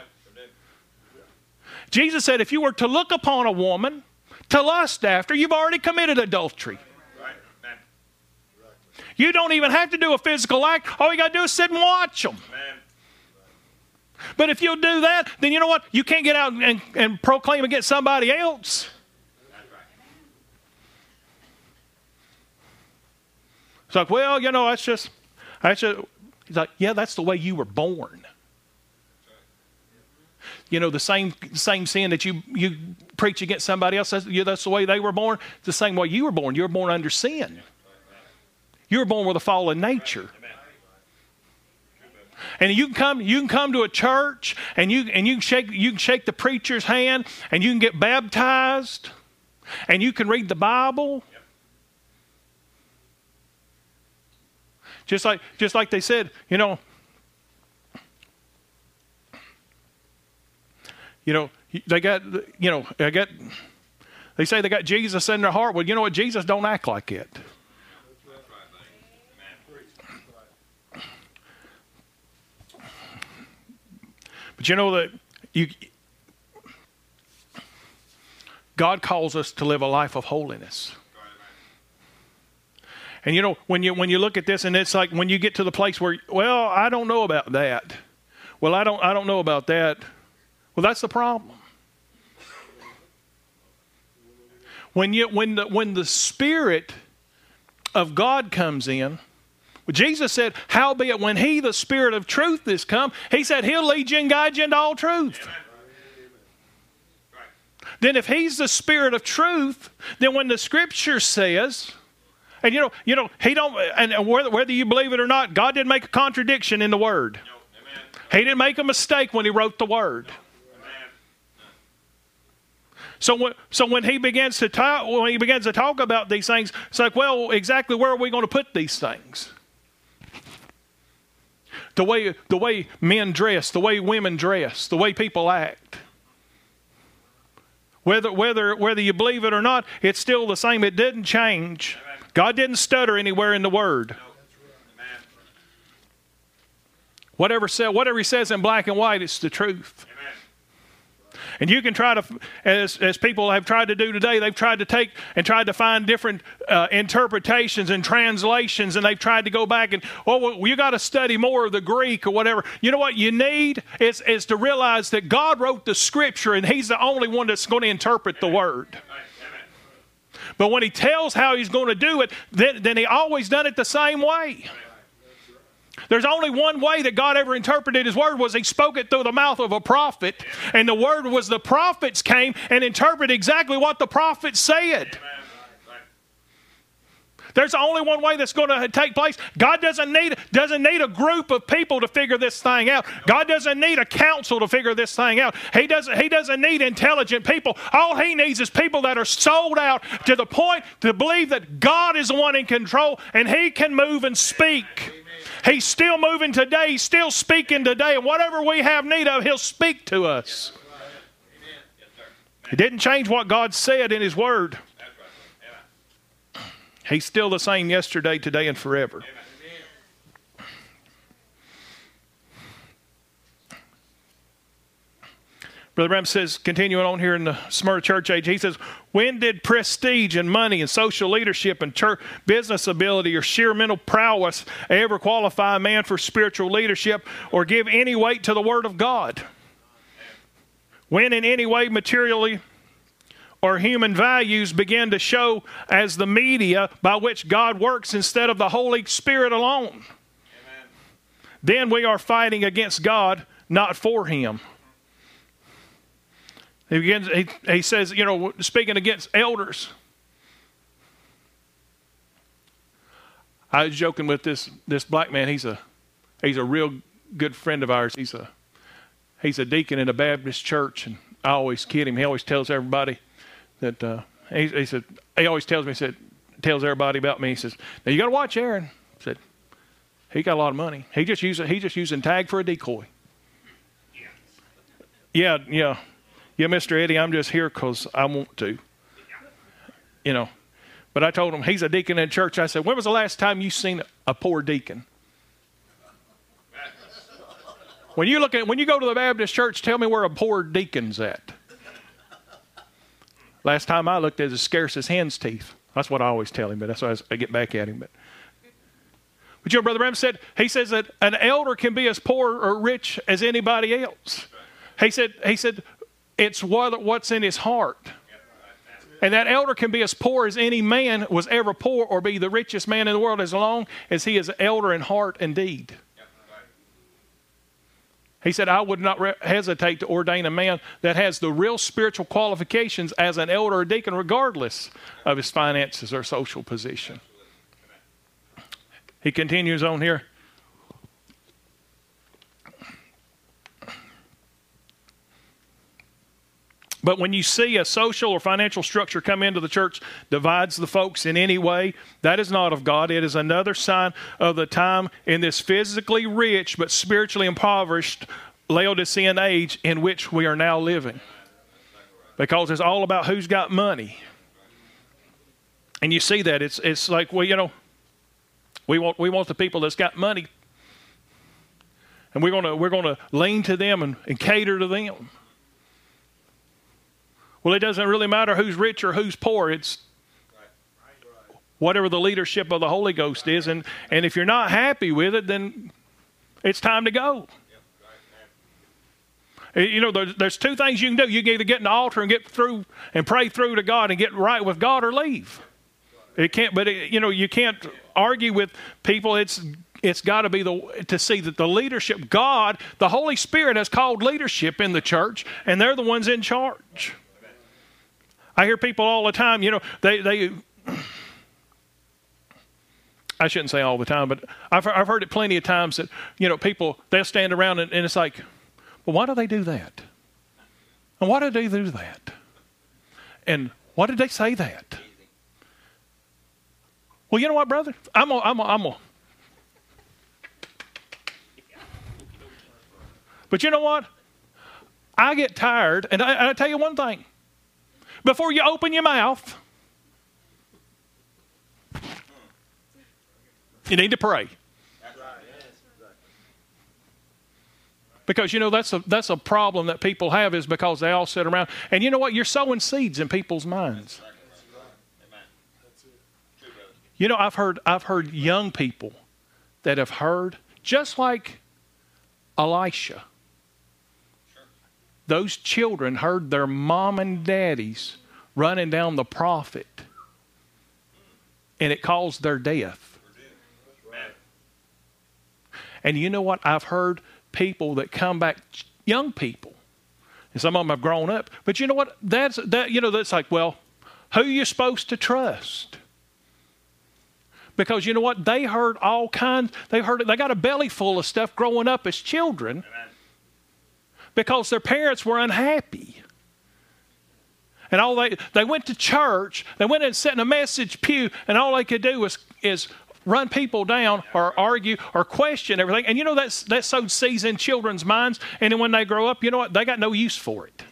Jesus said if you were to look upon a woman to lust after, you've already committed adultery. You don't even have to do a physical act. All you got to do is sit and watch them. But if you'll do that, then you know what? You can't get out and, and proclaim against somebody else. It's like, well, you know, that's just, that's just, he's like, yeah, that's the way you were born. You know, the same same sin that you, you preach against somebody else, that's, you, that's the way they were born. It's the same way you were born. You were born under sin. You were born with a fallen nature. And you can come, you can come to a church and you and you can shake you can shake the preacher's hand and you can get baptized and you can read the Bible. Just like just like they said, you know. You know, they got, you know, they got, they say they got Jesus in their heart. Well, you know what? Jesus don't act like it. But you know that you, God calls us to live a life of holiness. And you know, when you when you look at this, and it's like when you get to the place where, well, I don't know about that. Well, I don't I don't know about that. Well, that's the problem. When you when the when the Spirit of God comes in, well, Jesus said, howbeit when He, the Spirit of truth, is come, He said He'll lead you and guide you into all truth. Amen. Then if He's the Spirit of truth, then when the Scripture says, and you know, you know, He don't, and whether, whether you believe it or not, God didn't make a contradiction in the Word. No. He didn't make a mistake when He wrote the Word. No. So when, so when he begins to talk, when he begins to talk about these things, it's like, well, exactly where are we going to put these things? The way the way men dress, the way women dress, the way people act. Whether whether whether you believe it or not, it's still the same. It didn't change. Amen. God didn't stutter anywhere in the Word. No. Whatever say, whatever He says in black and white, it's the truth. And you can try to, as, as people have tried to do today, they've tried to take and tried to find different uh, interpretations and translations, and they've tried to go back and, oh, well, you got to study more of the Greek or whatever. You know what you need is, is to realize that God wrote the Scripture, and He's the only one that's going to interpret the Word. But when He tells how He's going to do it, then, then He always done it the same way. There's only one way that God ever interpreted his word, was he spoke it through the mouth of a prophet. And the word was the prophets came and interpreted exactly what the prophets said. There's only one way that's going to take place. God doesn't need, doesn't need a group of people to figure this thing out. God doesn't need a council to figure this thing out. He doesn't, he doesn't need intelligent people. All he needs is people that are sold out to the point to believe that God is the one in control and he can move and speak. He's still moving today. He's still speaking today. And whatever we have need of, he'll speak to us. He didn't change what God said in his word. He's still the same yesterday, today, and forever. Brother Branham says, continuing on here in the Smyrna church age, he says, when did prestige and money and social leadership and church business ability or sheer mental prowess ever qualify a man for spiritual leadership or give any weight to the Word of God? When in any way materially or human values begin to show as the media by which God works instead of the Holy Spirit alone, amen, then we are fighting against God, not for him. He, begins, he, he says, you know, speaking against elders. I was joking with this this black man. He's a he's a real good friend of ours. He's a he's a deacon in a Baptist church, and I always kid him. He always tells everybody that uh, he, he said he always tells me he said tells everybody about me. He says, now you got to watch Aaron. I said, he got a lot of money. He just using he just using tag for a decoy. Yeah, yeah, yeah, Mister Eddie. I'm just here because I want to. You know, but I told him he's a deacon in church. I said, when was the last time you seen a poor deacon? When you look at when you go to the Baptist church, tell me where a poor deacon's at. Last time I looked, at as scarce as hen's teeth. That's what I always tell him, but that's why I get back at him. But, but you know, Brother Branham said, he says that an elder can be as poor or rich as anybody else. He said, he said, it's what, what's in his heart. And that elder can be as poor as any man was ever poor or be the richest man in the world as long as he is an elder in heart and deed. He said, I would not re- hesitate to ordain a man that has the real spiritual qualifications as an elder or deacon, regardless of his finances or social position. He continues on here. But when you see a social or financial structure come into the church, divides the folks in any way, that is not of God. It is another sign of the time in this physically rich but spiritually impoverished Laodicean age in which we are now living. Because it's all about who's got money. And you see that. It's it's like, well, you know, we want we want the people that's got money. And we're gonna we're gonna lean to them and, and cater to them. Well, it doesn't really matter who's rich or who's poor. It's whatever the leadership of the Holy Ghost is. And, and if you're not happy with it, then it's time to go. You know, there's, there's two things you can do. You can either get in the altar and get through and pray through to God and get right with God, or leave. It can't, but it, you know, you can't argue with people. It's it's got to be the to see that the leadership, God, the Holy Spirit has called leadership in the church, and they're the ones in charge. I hear people all the time, you know, they, they I shouldn't say all the time, but I've, I've heard it plenty of times that, you know, people, they'll stand around and, and it's like, well, why do they do that? And why did they do that? And why did they say that? Well, you know what, brother? I'm a, I'm a, I'm a. But you know what? I get tired, and I, I tell you one thing. Before you open your mouth, you need to pray. Because, you know, that's a, that's a problem that people have, is because they all sit around. And you know what? You're sowing seeds in people's minds. You know, I've heard, I've heard young people that have heard, just like Elisha. Those children heard their mom and daddies running down the prophet, and it caused their death. And you know what? I've heard people that come back, young people, and some of them have grown up. But you know what? That's that. You know, that's like, well, who are you supposed to trust? Because you know what? They heard all kinds. They heard. They got a belly full of stuff growing up as children. Amen. Because their parents were unhappy. And all they they went to church. They went and sat in a message pew, and all they could do was is run people down or argue or question everything. And you know that's that sowed seeds in children's minds. And then when they grow up, you know what? They got no use for it.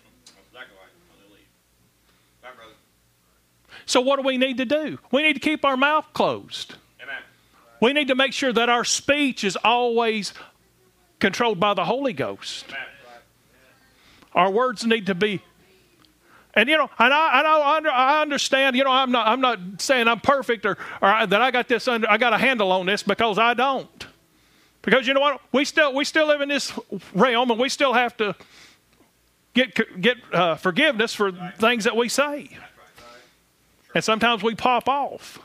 So what do we need to do? We need to keep our mouth closed. Amen. We need to make sure that our speech is always controlled by the Holy Ghost. Amen. Our words need to be, and you know, and I, I know, I, under, I understand. You know, I'm not, I'm not saying I'm perfect or, or that I got this under, I got a handle on this, because I don't. Because you know what, we still, we still live in this realm, and we still have to get get uh, forgiveness for things that we say. And sometimes we pop off.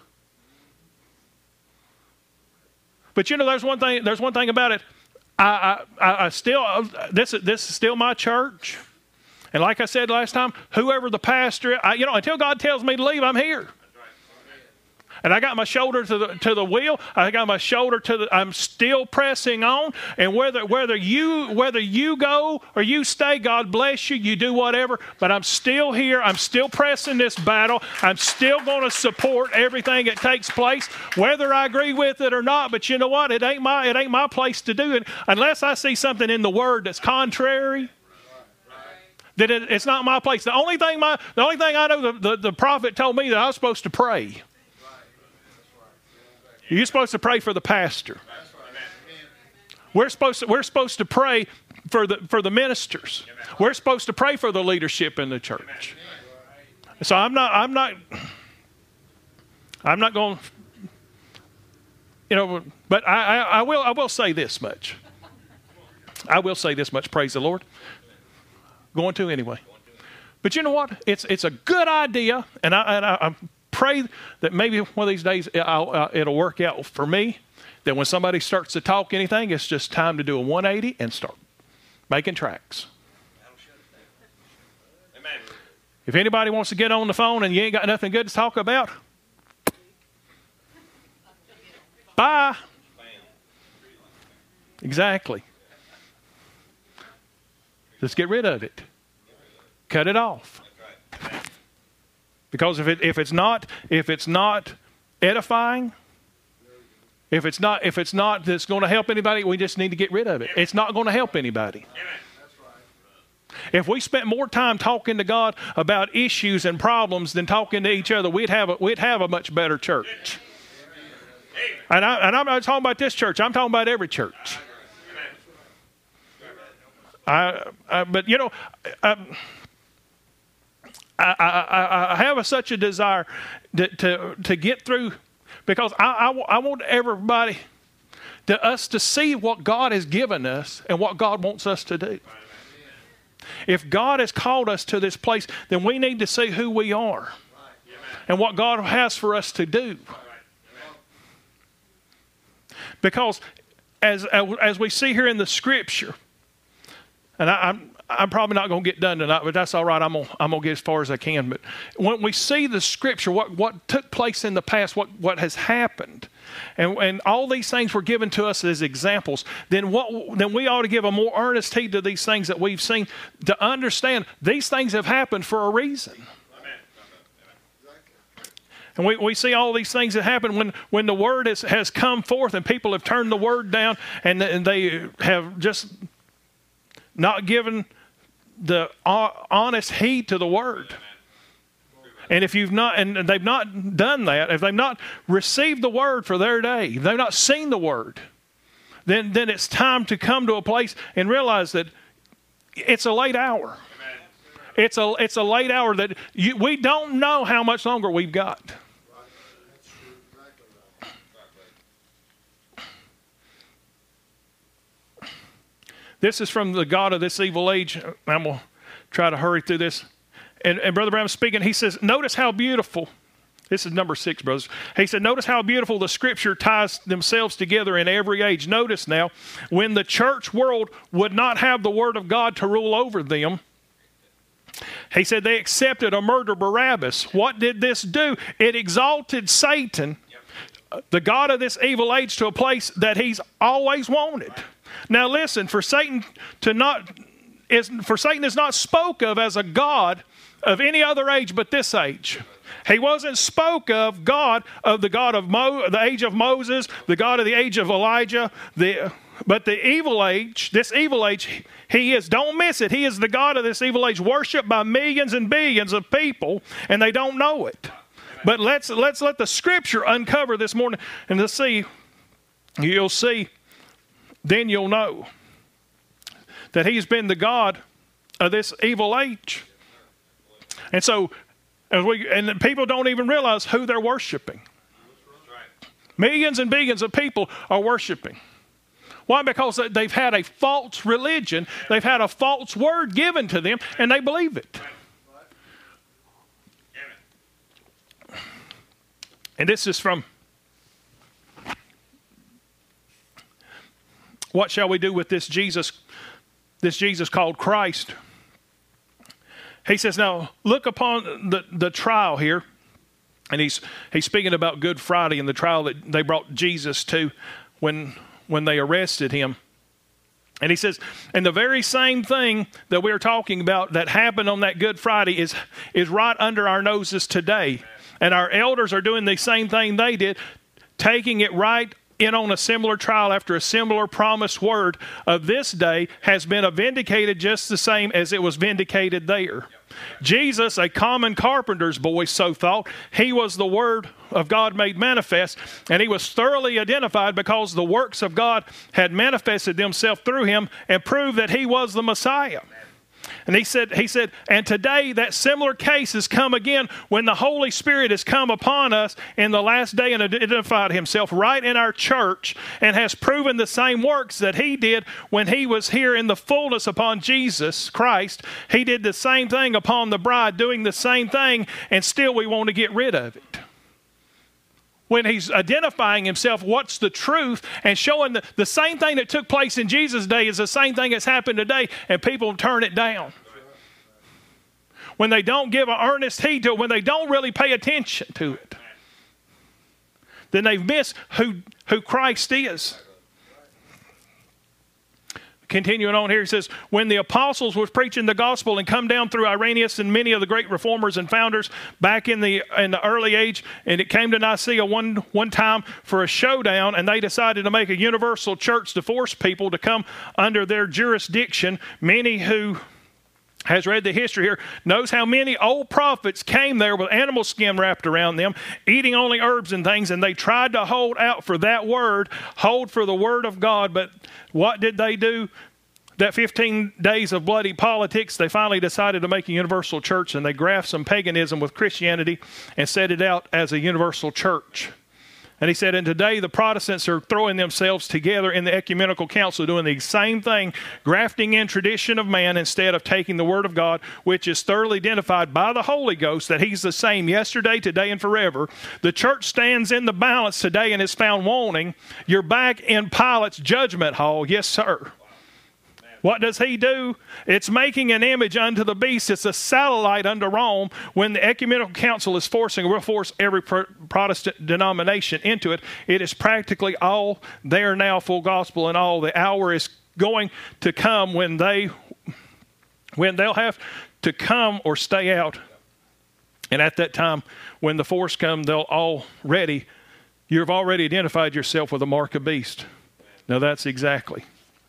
But you know, there's one thing. There's one thing about it. I, I, I still this this is still my church, and like I said last time, whoever the pastor, I, you know, until God tells me to leave, I'm here. And I got my shoulder to the to the wheel. I got my shoulder to the. I'm still pressing on. And whether whether you whether you go or you stay, God bless you. You do whatever. But I'm still here. I'm still pressing this battle. I'm still going to support everything that takes place, whether I agree with it or not. But you know what? It ain't my it ain't my place to do it unless I see something in the Word that's contrary. That it, it's not my place. The only thing my the only thing I know, the, the, the prophet told me that I was supposed to pray. You're supposed to pray for the pastor. We're supposed to, we're supposed to pray for the for the ministers. We're supposed to pray for the leadership in the church. So I'm not I'm not I'm not going. You know, but I, I, I will I will say this much. I will say this much. Praise the Lord. Going to anyway. But you know what? It's it's a good idea, and I and I. I'm pray that maybe one of these days I'll, uh, it'll work out for me, that when somebody starts to talk anything, it's just time to do a one eighty and start making tracks. Amen. If anybody wants to get on the phone and you ain't got nothing good to talk about, bye. Exactly. Just get rid of it. Cut it off. Because if it if it's not if it's not edifying, if it's not if it's not that's going to help anybody, we just need to get rid of it. It's not going to help anybody. If we spent more time talking to God about issues and problems than talking to each other, we'd have a, we'd have a much better church. And I and I'm not talking about this church. I'm talking about every church. I, I but you know. I, I, I, I have a, such a desire to, to, to get through, because I, I, I want everybody, to us to see what God has given us and what God wants us to do. If God has called us to this place, then we need to see who we are and what God has for us to do. Because as, as we see here in the Scripture, and I, I'm I'm probably not going to get done tonight, but that's all right. I'm going I'm going to get as far as I can. But when we see the Scripture, what, what took place in the past, what, what has happened, and, and all these things were given to us as examples, then what then we ought to give a more earnest heed to these things that we've seen, to understand these things have happened for a reason. And we, we see all these things that happen when, when the Word is, has come forth and people have turned the Word down, and, and they have just not given the honest heed to the Word. And if you've not, and they've not done that, if they've not received the Word for their day, if they've not seen the Word, then, then it's time to come to a place and realize that it's a late hour. It's a, it's a late hour that you, we don't know how much longer we've got. This is from the God of this evil age. I'm going to try to hurry through this. And, and Brother Branham speaking, he says, notice how beautiful. This is number six, brothers. He said, notice how beautiful the Scripture ties themselves together in every age. Notice now, when the church world would not have the Word of God to rule over them, he said they accepted a murderer Barabbas. What did this do? It exalted Satan, the god of this evil age, to a place that he's always wanted. Now listen, for Satan to not is for Satan is not spoke of as a god of any other age but this age. He wasn't spoke of God of the God of Mo, the age of Moses, the God of the age of Elijah, the but the evil age, this evil age, he is, don't miss it, he is the God of this evil age, worshipped by millions and billions of people, and they don't know it. But let's let's let the Scripture uncover this morning, and to see, you'll see, then you'll know that he's been the God of this evil age. And so, as we, and people don't even realize who they're worshiping. Millions and billions of people are worshiping. Why? Because they've had a false religion. They've had a false word given to them, and they believe it. And this is from, what shall we do with this Jesus, this Jesus called Christ? He says, now look upon the, the trial here. And he's he's speaking about Good Friday and the trial that they brought Jesus to when when they arrested him. And he says, and the very same thing that we're talking about that happened on that Good Friday is, is right under our noses today. And our elders are doing the same thing they did, taking it right in on a similar trial after a similar promised word of this day has been vindicated just the same as it was vindicated there. Jesus, a common carpenter's boy, so thought, he was the Word of God made manifest, and he was thoroughly identified because the works of God had manifested themselves through him and proved that he was the Messiah. And he said, he said, and today that similar case has come again when the Holy Spirit has come upon us in the last day and identified himself right in our church and has proven the same works that he did when he was here in the fullness upon Jesus Christ. He did the same thing upon the bride, doing the same thing, and still we want to get rid of it. When he's identifying himself, what's the truth, and showing the, the same thing that took place in Jesus' day is the same thing that's happened today, and people turn it down. When they don't give an earnest heed to it, when they don't really pay attention to it, then they've missed who, who Christ is. Continuing on here, he says, when the apostles were preaching the gospel and come down through Irenaeus and many of the great reformers and founders back in the in the early age, and it came to Nicaea one, one time for a showdown, and they decided to make a universal church to force people to come under their jurisdiction. Many who has read the history here knows how many old prophets came there with animal skin wrapped around them, eating only herbs and things, and they tried to hold out for that word, hold for the word of God. But what did they do? That fifteen days of bloody politics, they finally decided to make a universal church, and they grafted some paganism with Christianity and set it out as a universal church. And he said, and today the Protestants are throwing themselves together in the ecumenical council, doing the same thing, grafting in tradition of man instead of taking the word of God, which is thoroughly identified by the Holy Ghost that he's the same yesterday, today, and forever. The church stands in the balance today and is found wanting. You're back in Pilate's judgment hall. Yes, sir. What does he do? It's making an image unto the beast. It's a satellite unto Rome. When the ecumenical council is forcing, we'll force every Protestant denomination into it. It is practically all there now, full gospel and all. The hour is going to come when they, when they'll have to come or stay out. And at that time, when the force comes, they'll already, you've already identified yourself with the mark of beast. Now that's exactly.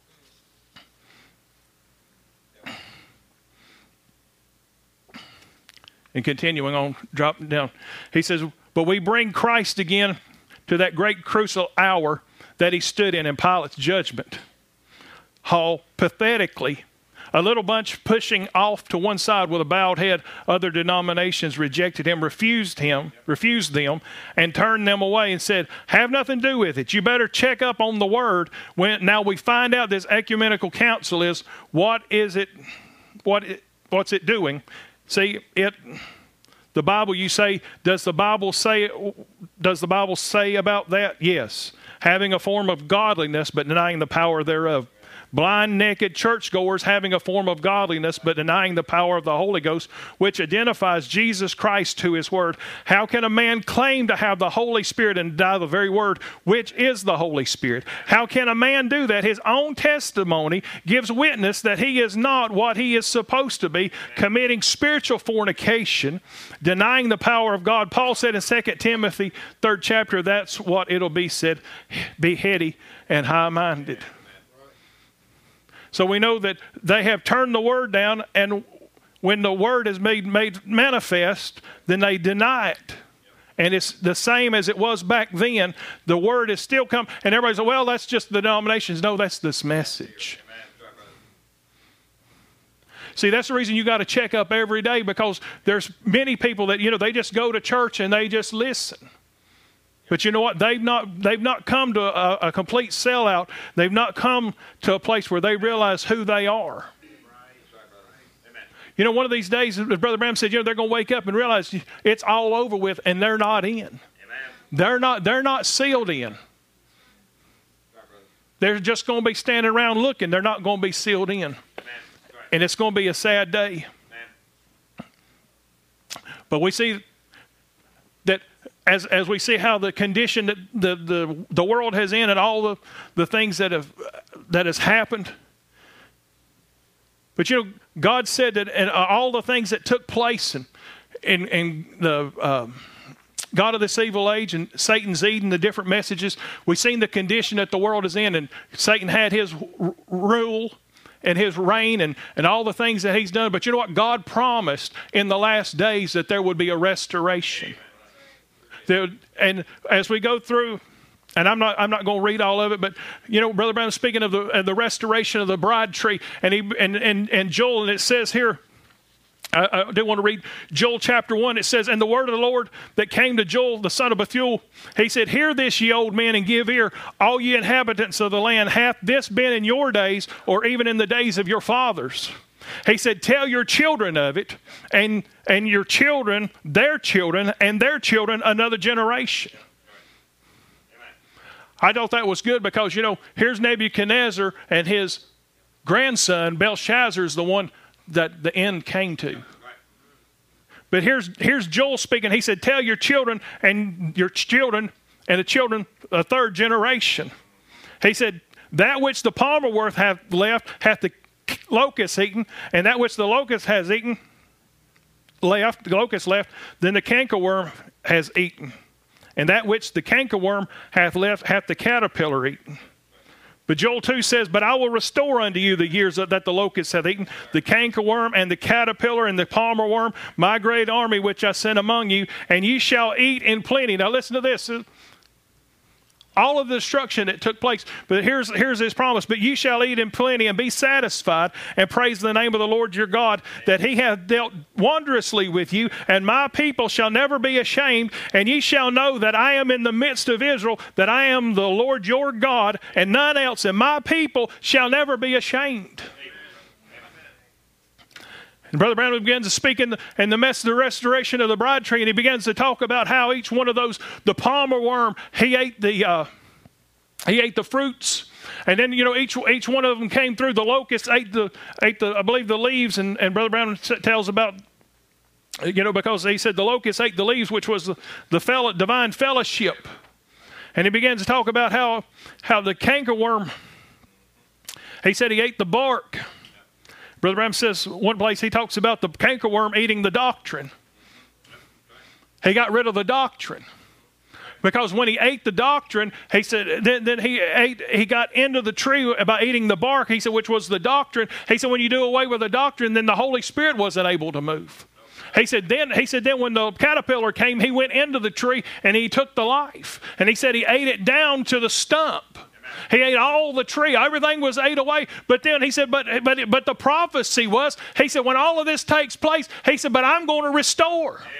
And continuing on, dropping down, he says, but we bring Christ again to that great crucial hour that he stood in in Pilate's judgment hall, pathetically. A little bunch pushing off to one side with a bowed head. Other denominations rejected him, refused him, refused them, and turned them away and said, have nothing to do with it. You better check up on the word. When now we find out this ecumenical council is, what is it, what it, what's it doing? See, it the Bible, you say, does the Bible say, does the Bible say about that? Yes. Having a form of godliness, but denying the power thereof. Blind, naked churchgoers having a form of godliness, but denying the power of the Holy Ghost, which identifies Jesus Christ to his word. How can a man claim to have the Holy Spirit and deny the very word, which is the Holy Spirit? How can a man do that? His own testimony gives witness that he is not what he is supposed to be, committing spiritual fornication, denying the power of God. Paul said in Second Timothy, third chapter, that's what it'll be said, be heady and high-minded. So we know that they have turned the word down, and when the word is made, made manifest, then they deny it. And it's the same as it was back then. The word is still come, and everybody says, well, that's just the denominations. No, that's this message. See, that's the reason you got to check up every day, because there's many people that, you know, they just go to church and they just listen. But you know what? They've not, they've not come to a, a complete sellout. They've not come to a place where they realize who they are. You know, one of these days, as Brother Branham said, you know, they're going to wake up and realize it's all over with, and they're not in. Amen. They're not, they're not sealed in. They're just going to be standing around looking. They're not going to be sealed in. Amen. And it's going to be a sad day. Amen. But we see that As as we see how the condition that the, the, the world has in, and all the, the things that have that has happened. But you know, God said that, and all the things that took place in in, in the uh, God of this evil age and Satan's Eden, the different messages, we've seen the condition that the world is in, and Satan had his r- rule and his reign and, and all the things that he's done. But you know what? God promised in the last days that there would be a restoration. There, and as we go through, and I'm not I'm not going to read all of it, but you know, Brother Brown speaking of the of the restoration of the bride tree, and he and and, and Joel, and it says here, I, I did want to read Joel chapter one. It says, and the word of the Lord that came to Joel, the son of Bethuel, he said, hear this, ye old men, and give ear, all ye inhabitants of the land. Hath this been in your days, or even in the days of your fathers? He said, tell your children of it, and and your children, their children, and their children, another generation. I thought that was good, because, you know, here's Nebuchadnezzar, and his grandson, Belshazzar, is the one that the end came to. But here's here's Joel speaking. He said, tell your children, and your children, and the children, a third generation. He said, that which the palmer worth hath left hath the locust eaten, and that which the locust has eaten left, the locust left, then the cankerworm has eaten. And that which the cankerworm hath left hath the caterpillar eaten. But Joel two says, but I will restore unto you the years that the locust hath eaten, the cankerworm and the caterpillar and the palmer worm, my great army which I sent among you, and ye shall eat in plenty. Now listen to this. All of the destruction that took place. But here's, here's his promise. But ye shall eat in plenty and be satisfied, and praise the name of the Lord your God, that he hath dealt wondrously with you, and my people shall never be ashamed, and ye shall know that I am in the midst of Israel, that I am the Lord your God, and none else, and my people shall never be ashamed. And Brother Brown begins to speak in the, in the mess of the restoration of the bride tree, and he begins to talk about how each one of those, the palmer worm, he ate the uh, he ate the fruits, and then, you know, each each one of them came through. The locust ate the ate the I believe the leaves, and, and Brother Brown tells about, you know, because he said the locust ate the leaves, which was the the fellow, divine fellowship, and he begins to talk about how how the cankerworm, he said he ate the bark. Brother Branham says one place he talks about the cankerworm eating the doctrine. He got rid of the doctrine. Because when he ate the doctrine, he said, then, then he ate, he got into the tree by eating the bark, he said, which was the doctrine. He said, when you do away with the doctrine, then the Holy Spirit wasn't able to move. He said, then he said, then when the caterpillar came, he went into the tree and he took the life. And he said he ate it down to the stump. He ate all the tree. Everything was ate away. But then he said, but, but, but the prophecy was, he said, when all of this takes place, he said, but I'm going to restore. Amen.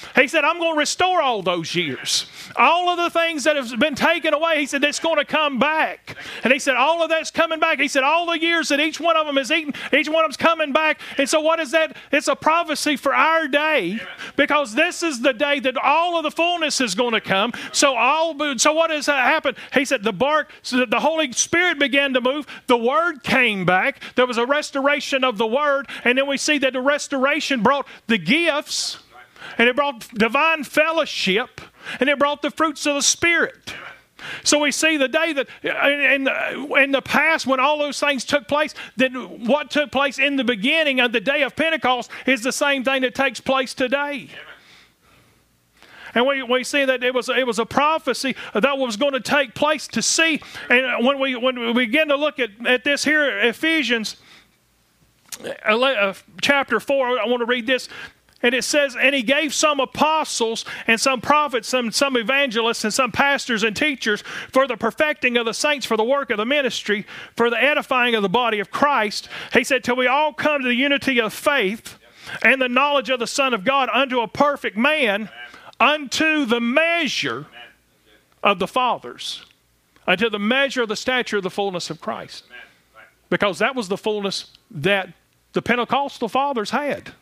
He said, I'm going to restore all those years. All of the things that have been taken away, he said, it's going to come back. And he said, all of that's coming back. He said, all the years that each one of them is eaten, each one of them's coming back. And so what is that? It's a prophecy for our day, because this is the day that all of the fullness is going to come. So all, so what has happened? He said, the bark, so the Holy Spirit began to move. The Word came back. There was a restoration of the Word. And then we see that the restoration brought the gifts, and it brought divine fellowship, and it brought the fruits of the Spirit. So we see the day that in, in the past, when all those things took place, that what took place in the beginning of the day of Pentecost is the same thing that takes place today. And we, we see that it was it was a prophecy that was going to take place to see. And when we when we begin to look at, at this here, Ephesians uh, chapter four, I want to read this. And it says, and he gave some apostles and some prophets, some, some evangelists and some pastors and teachers for the perfecting of the saints, for the work of the ministry, for the edifying of the body of Christ. He said, till we all come to the unity of faith and the knowledge of the Son of God, unto a perfect man, unto the measure of the fathers, unto the measure of the stature of the fullness of Christ. Because that was the fullness that the Pentecostal fathers had.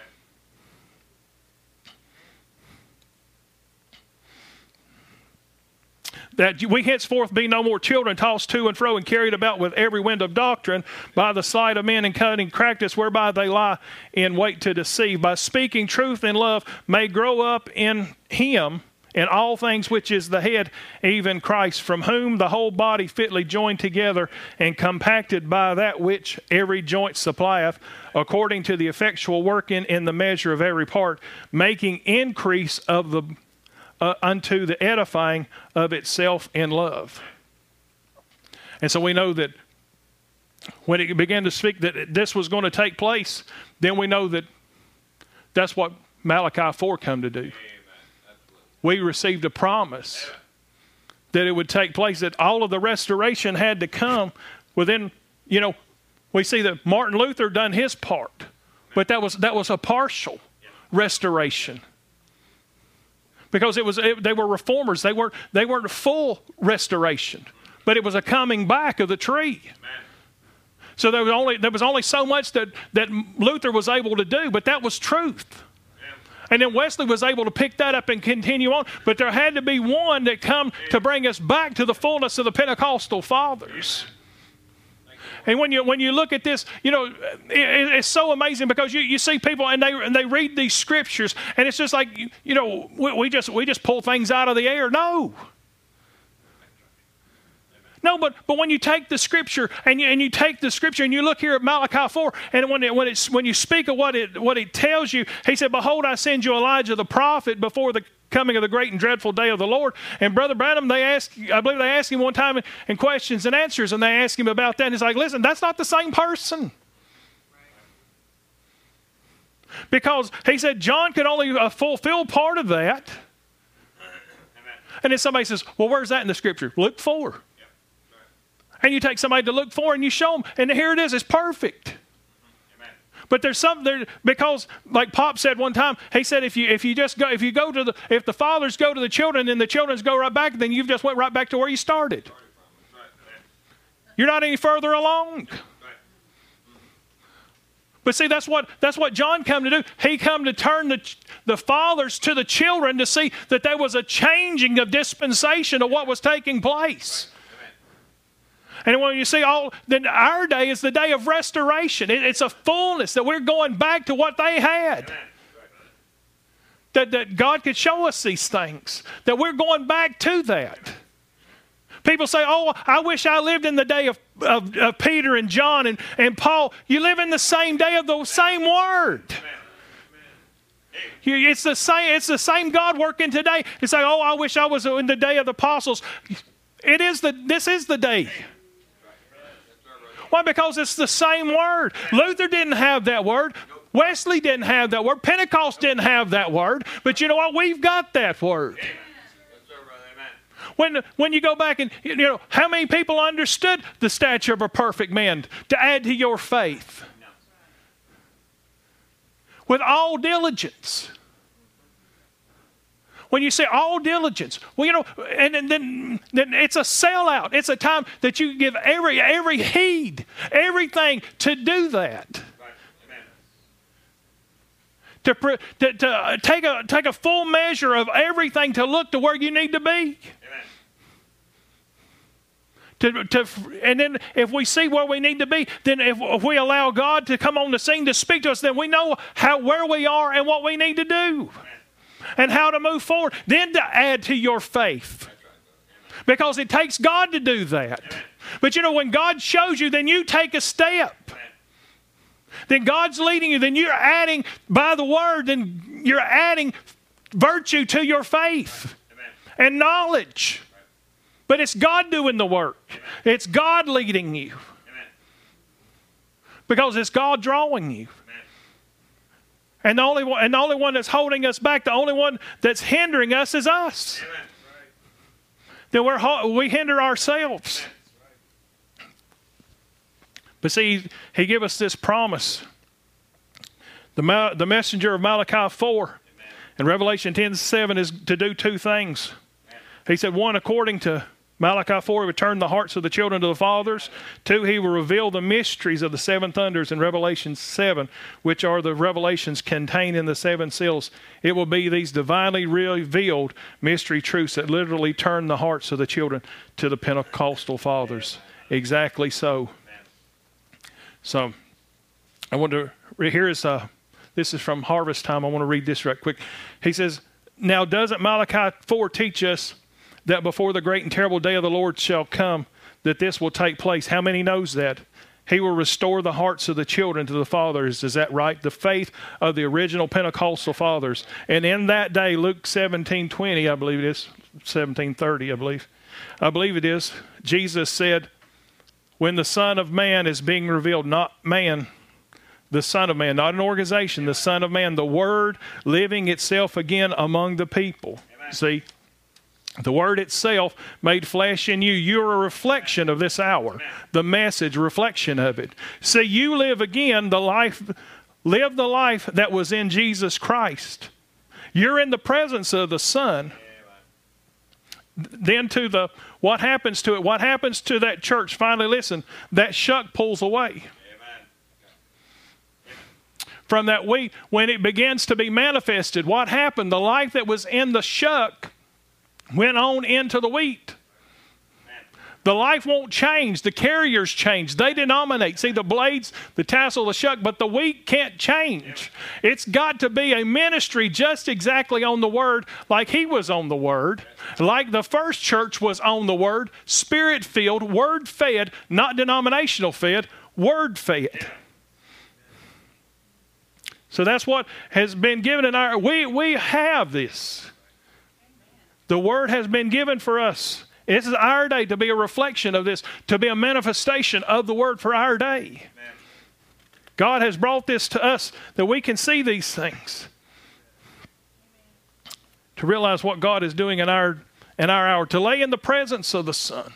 That we henceforth be no more children, tossed to and fro and carried about with every wind of doctrine by the sleight of men and cunning craftiness whereby they lie in wait to deceive, by speaking truth in love may grow up in him in all things which is the head, even Christ, from whom the whole body fitly joined together and compacted by that which every joint supplieth, according to the effectual working in the measure of every part, making increase of the Uh, unto the edifying of itself in love. And so we know that when it began to speak that this was going to take place, then we know that that's what Malachi four come to do. We received a promise that it would take place, that all of the restoration had to come within, you know, we see that Martin Luther done his part, but that was that was a partial restoration. Because it was, it, they were reformers. They weren't, they weren't full restoration. But it was a coming back of the tree. Amen. So there was only, there was only so much that, that Luther was able to do, but that was truth. Amen. And then Wesley was able to pick that up and continue on. But there had to be one that come Amen. To bring us back to the fullness of the Pentecostal fathers. Amen. And when you when you look at this, you know, it, it's so amazing, because you, you see people and they and they read these scriptures, and it's just like, you know, we, we just we just pull things out of the air. No, no, but but when you take the scripture and you and you take the scripture and you look here at Malachi four, and when it, when it's when you speak of what it what it tells you, he said, "Behold, I send you Elijah the prophet before the coming of the great and dreadful day of the Lord." And Brother Branham, they asked, I believe they asked him one time in, in questions and answers, and they asked him about that. And he's like, listen, that's not the same person. Because he said John could only uh, fulfill part of that. And then somebody says, well, where's that in the scripture? Luke four. And you take somebody to Luke four and you show them, and here it is, it's perfect. But there's something there, because like Pop said one time, he said if you if you just go if you go to the if the fathers go to the children and the children go right back, then you've just went right back to where you started. You're not any further along. But see, that's what that's what John come to do. He come to turn the the fathers to the children to see that there was a changing of dispensation of what was taking place. And when you see all, then our day is the day of restoration. It, it's a fullness that we're going back to what they had. That, that God could show us these things. That we're going back to that. People say, oh, I wish I lived in the day of, of, of Peter and John and, and Paul. You live in the same day of the same word. You, it's the same, it's the same God working today. You say, oh, I wish I was in the day of the apostles. It is the, this is the day. Why? Because it's the same word. Luther didn't have that word. Wesley didn't have that word. Pentecost didn't have that word. But you know what? We've got that word. When, when you go back and, you know, how many people understood the stature of a perfect man to add to your faith? With all diligence. when you say all diligence, well, you know, and, and then, then it's a sellout. It's a time that you give every every heed, everything to do that. To, to, to take a take a full measure of everything to look to where you need to be. To, to, and then if we see where we need to be, then if, if we allow God to come on the scene to speak to us, then we know how where we are and what we need to do and how to move forward. Then to add to your faith. Because it takes God to do that. But you know, when God shows you, then you take a step. Then God's leading you. Then you're adding, by the word, then you're adding virtue to your faith and knowledge. But it's God doing the work. It's God leading you. Because it's God drawing you. And the only one, and the only one that's holding us back, the only one that's hindering us is us. Then we're, we hinder ourselves. But see, he gave us this promise. The, the messenger of Malachi four and Revelation ten seven is to do two things. He said, one, according to Malachi four, he would turn the hearts of the children to the fathers. Two, he will reveal the mysteries of the seven thunders in Revelation seven, which are the revelations contained in the seven seals. It will be these divinely revealed mystery truths that literally turn the hearts of the children to the Pentecostal fathers. Exactly so. So, I want to, here is, uh, this is from Harvest Time. I want to read this right quick. He says, now doesn't Malachi four teach us that before the great and terrible day of the Lord shall come, that this will take place? How many knows that? He will restore the hearts of the children to the fathers. Is that right? The faith of the original Pentecostal fathers. And in that day, Luke seventeen twenty, I believe it is, seventeen thirty, I believe. I believe it is. Jesus said, when the Son of Man is being revealed, not man, the Son of Man, not an organization, the Son of Man, the Word living itself again among the people. Amen. See, the Word itself made flesh in you. You're a reflection of this hour. Amen. The message, reflection of it. See, you live again the life, live the life that was in Jesus Christ. You're in the presence of the Son. Then to the, what happens to it? What happens to that church? Finally, listen, that shuck pulls away. Amen. From that wheat, when it begins to be manifested, what happened? The life that was in the shuck went on into the wheat. The life won't change. The carriers change. They denominate. See, the blades, the tassel, the shuck, but the wheat can't change. It's got to be a ministry just exactly on the Word like he was on the Word. Like the first church was on the Word, Spirit-filled, Word-fed, not denominational-fed, Word-fed. So that's what has been given in our... We, we have this. The Word has been given for us. This is our day to be a reflection of this, to be a manifestation of the Word for our day. Amen. God has brought this to us that we can see these things. Amen. To realize what God is doing in our, in our hour, to lay in the presence of the Son.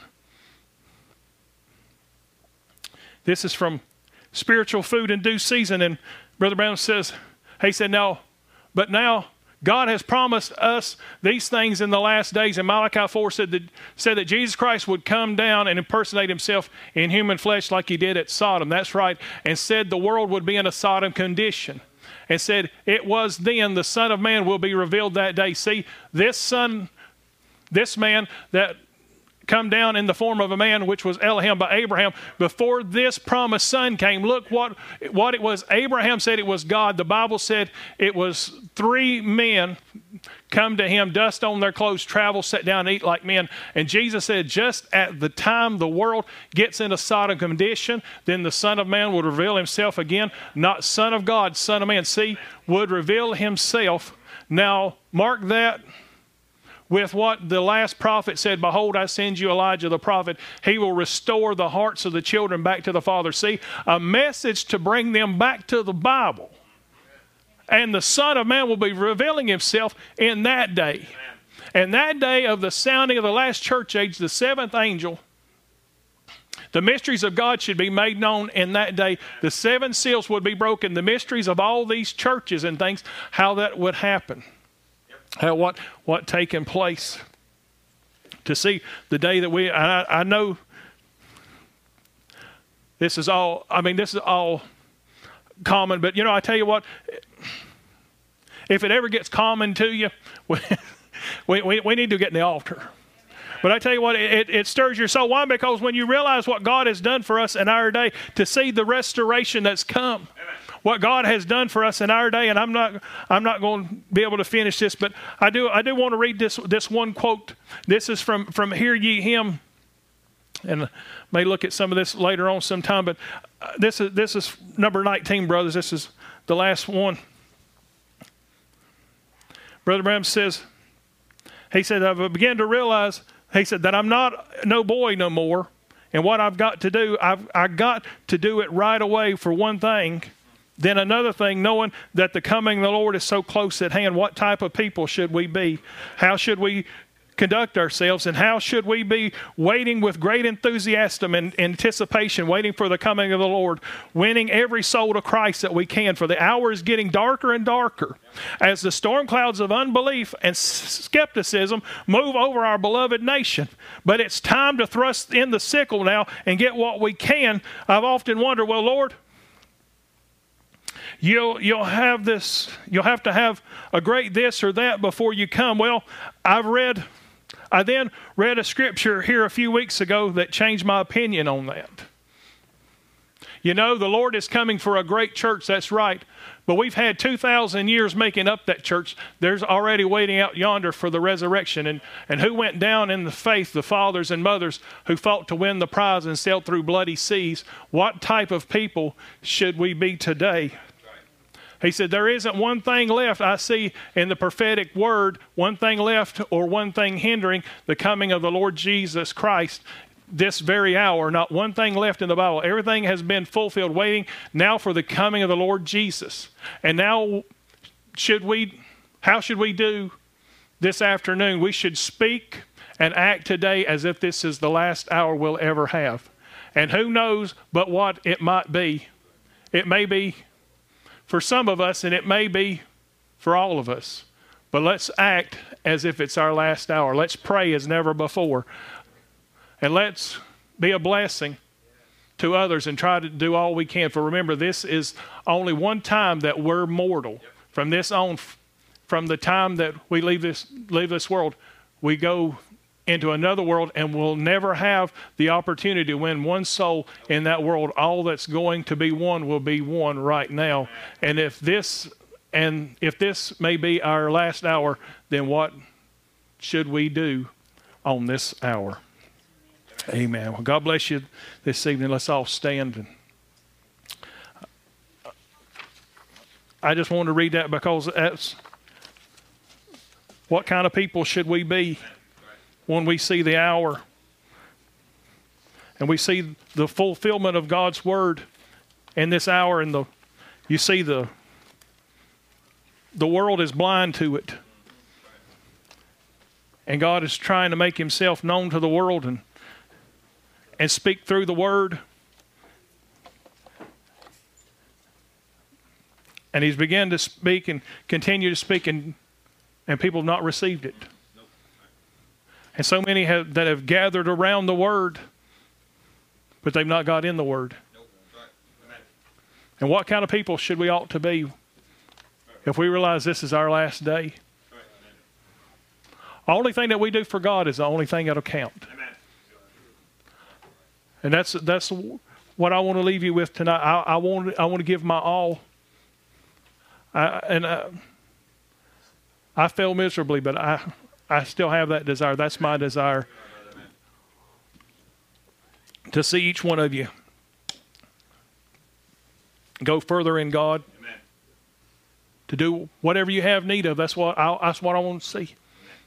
This is from Spiritual Food in Due Season, and Brother Brown says, he said, now, but now, God has promised us these things in the last days. And Malachi four said that, said that Jesus Christ would come down and impersonate himself in human flesh like he did at Sodom. That's right. And said the world would be in a Sodom condition. And said it was then the Son of Man will be revealed that day. See, this son, this man that come down in the form of a man, which was Elohim by Abraham, before this promised son came, look what, what it was. Abraham said it was God. The Bible said it was three men come to him, dust on their clothes, travel, sit down, and eat like men. And Jesus said, just at the time the world gets in a Sodom condition, then the Son of Man would reveal himself again, not Son of God, Son of Man. See, would reveal himself. Now, mark that with what the last prophet said, behold, I send you Elijah the prophet. He will restore the hearts of the children back to the Father. See, a message to bring them back to the Bible. And the Son of Man will be revealing himself in that day. And that day of the sounding of the last church age, the seventh angel, the mysteries of God should be made known in that day. The seven seals would be broken. The mysteries of all these churches and things, how that would happen. how what what taken place. To see the day that we, I, I know this is all, I mean, this is all common, but you know, I tell you what, if it ever gets common to you, we, we, we need to get in the altar. But I tell you what, it, it stirs your soul. Why? Because when you realize what God has done for us in our day, to see the restoration that's come, what God has done for us in our day, and I'm not, I'm not going to be able to finish this, but I do, I do want to read this, this one quote. This is from, from Hear Ye Him, and may look at some of this later on sometime. But this is, this is number nineteen, brothers. This is the last one. Brother Branham says, he said, I've begun to realize, he said, that I'm not no boy no more, and what I've got to do, I've I got to do it right away for one thing. Then another thing, knowing that the coming of the Lord is so close at hand, what type of people should we be? How should we conduct ourselves? And how should we be waiting with great enthusiasm and anticipation, waiting for the coming of the Lord, winning every soul to Christ that we can? For the hour is getting darker and darker as the storm clouds of unbelief and skepticism move over our beloved nation. But it's time to thrust in the sickle now and get what we can. I've often wondered, well, Lord, You'll you'll have this. You'll have to have a great this or that before you come. Well, I've read. I then read a scripture here a few weeks ago that changed my opinion on that. You know, the Lord is coming for a great church. That's right. But we've had two thousand years making up that church. There's already waiting out yonder for the resurrection. And, and who went down in the faith? The fathers and mothers who fought to win the prize and sailed through bloody seas. What type of people should we be today? He said, there isn't one thing left I see in the prophetic word, one thing left or one thing hindering the coming of the Lord Jesus Christ this very hour. Not one thing left in the Bible. Everything has been fulfilled, waiting now for the coming of the Lord Jesus. And now should we, how should we do this afternoon? We should speak and act today as if this is the last hour we'll ever have. And who knows but what it might be. It may be for some of us, and it may be for all of us. But let's act as if it's our last hour. Let's pray as never before. And let's be a blessing to others and try to do all we can. For remember, this is only one time that we're mortal. From this on, from the time that we leave this, leave this world, we go into another world, and we'll never have the opportunity to win one soul in that world. All that's going to be won will be won right now. And if this and if this may be our last hour, then what should we do on this hour? Amen. Well, God bless you this evening. Let's all stand. And I just wanted to read that because that's what kind of people should we be when we see the hour and we see the fulfillment of God's word in this hour, and the you see the the world is blind to it, and God is trying to make himself known to the world and and speak through the word, and he's begun to speak and continue to speak, and and people have not received it. And so many have, that have gathered around the word, but they've not got in the word. And what kind of people should we ought to be if we realize this is our last day? The only thing that we do for God is the only thing that'll count. And that's that's what I want to leave you with tonight. I, I want I want to give my all. I, and I, I fail miserably, but I. I still have that desire. That's my desire. To see each one of you go further in God. Amen. To do whatever you have need of. That's what I, that's what I want to see.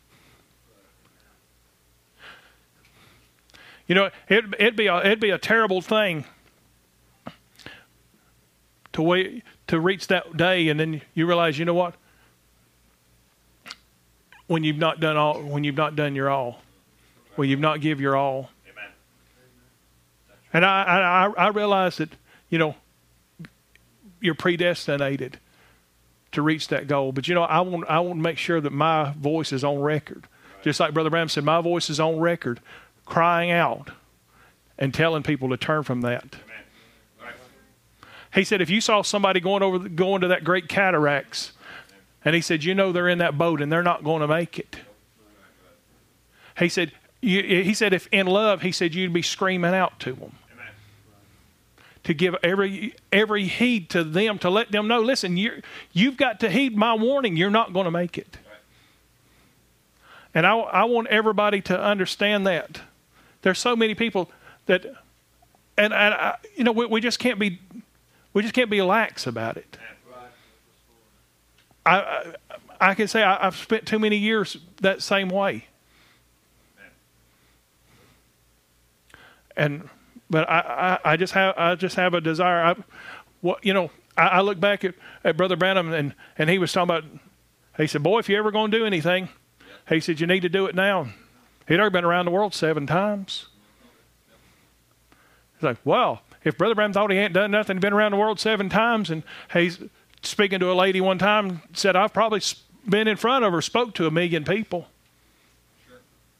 You know, it, it'd be a, it'd be a terrible thing to wait to reach that day, and then you realize, you know what? When you've not done all, when you've not done your all, when you've not give your all. Amen. And I, I, I realize that, you know, you're predestinated to reach that goal. But, you know, I want, I want to make sure that my voice is on record. Just like Brother Branham said, my voice is on record, crying out and telling people to turn from that. He said, if you saw somebody going over, going to that great cataracts, and he said, you know they're in that boat and they're not going to make it. He said, you, he said, if in love, he said, you'd be screaming out to them. To give every every heed to them, to let them know, listen, you're, you've got to heed my warning. You're not going to make it. And I, I want everybody to understand that. There's so many people that, and, and I, you know, we, we just can't be, we just can't be lax about it. I, I, I can say I, I've spent too many years that same way. And, but I, I, I just have, I just have a desire. I, what, you know, I, I look back at, at Brother Branham and, and he was talking about, he said, boy, if you're ever going to do anything, he said, you need to do it now. He'd already been around the world seven times. He's like, well, if Brother Branham thought he hadn't done nothing, he'd been around the world seven times, and he's speaking to a lady one time, said, I've probably been in front of her, spoke to a million people. Sure.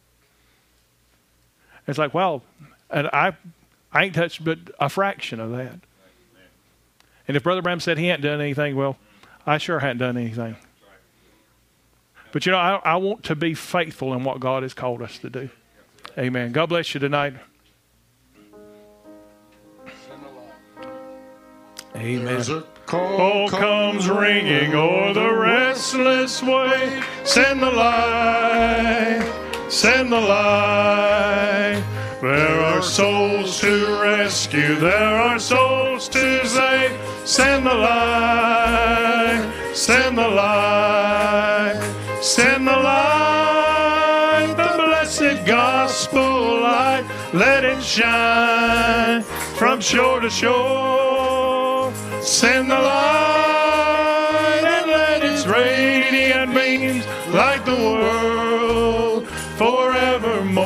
It's like, well, and I, I ain't touched but a fraction of that. Right. And if Brother Branham said he hadn't done anything, well, I sure hadn't done anything. But, you know, I, I want to be faithful in what God has called us to do. Amen. God bless you tonight. Amen. There's a call comes ringing o'er the restless way. Send the light, send the light. There are souls to rescue, there are souls to save. Send the light, send the light. Send the light, the blessed gospel light. Let it shine from shore to shore. Send the light and let its radiant beams light the world forevermore.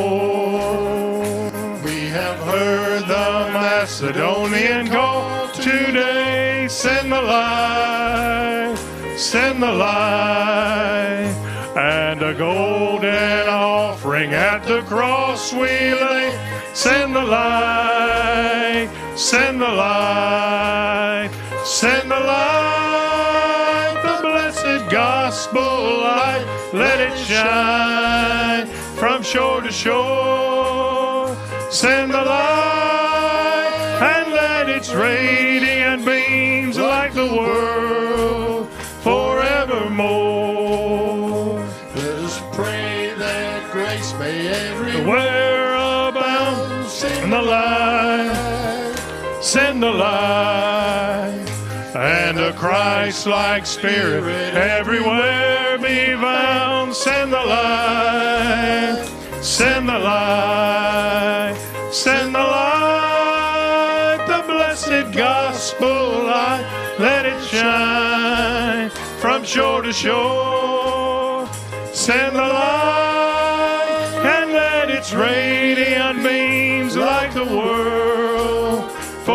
We have heard the Macedonian call today. Send the light, send the light. And a golden offering at the cross we lay. Send the light, send the light, send the light, the blessed gospel light. Let it shine from shore to shore. Send the light and let its radiant beams light the world forevermore. May everywhere where abound, send the light, send the light, and a Christ-like spirit everywhere be found. Send the light, send the light, send the light, the blessed gospel light. Let it shine from shore to shore. Send the light, its radiant beams like the world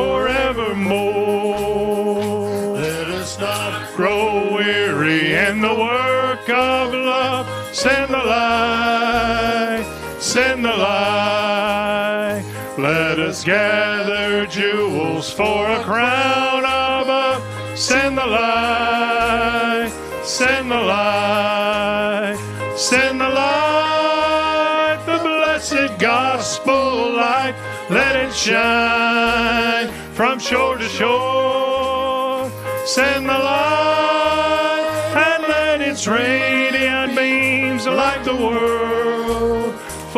forevermore. Let us not grow weary in the work of love. Send the light, send the light. Let us gather jewels for a crown above. Send the light, send the light, send the light. Blessed gospel light, let it shine from shore to shore. Send the light and let its radiant beams light the world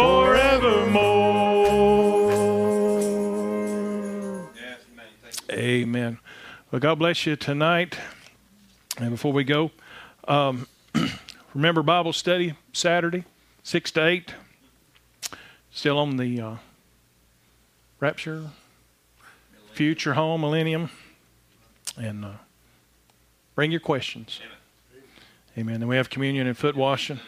forevermore. Yes, amen. Well, God bless you tonight. And before we go, um, remember Bible study Saturday, six to eight. Still on the uh, Rapture, Future Home, Millennium. And uh, bring your questions. Amen. And we have communion and foot washing.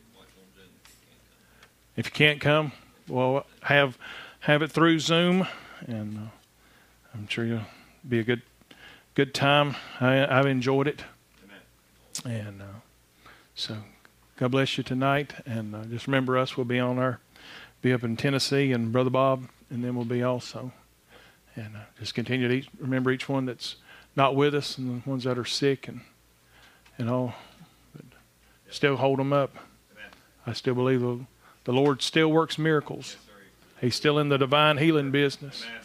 If you can't come, well, have have it through Zoom. And uh, I'm sure you'll be a good good time. I, I've enjoyed it. And uh, so God bless you tonight. And uh, just remember us. We'll be on our, be up in Tennessee, and Brother Bob, and then we'll be also. And uh, just continue to each, remember each one that's not with us and the ones that are sick and and all. But still hold them up. Amen. I still believe the, the Lord still works miracles. Yes, He's still in the divine healing business. Amen.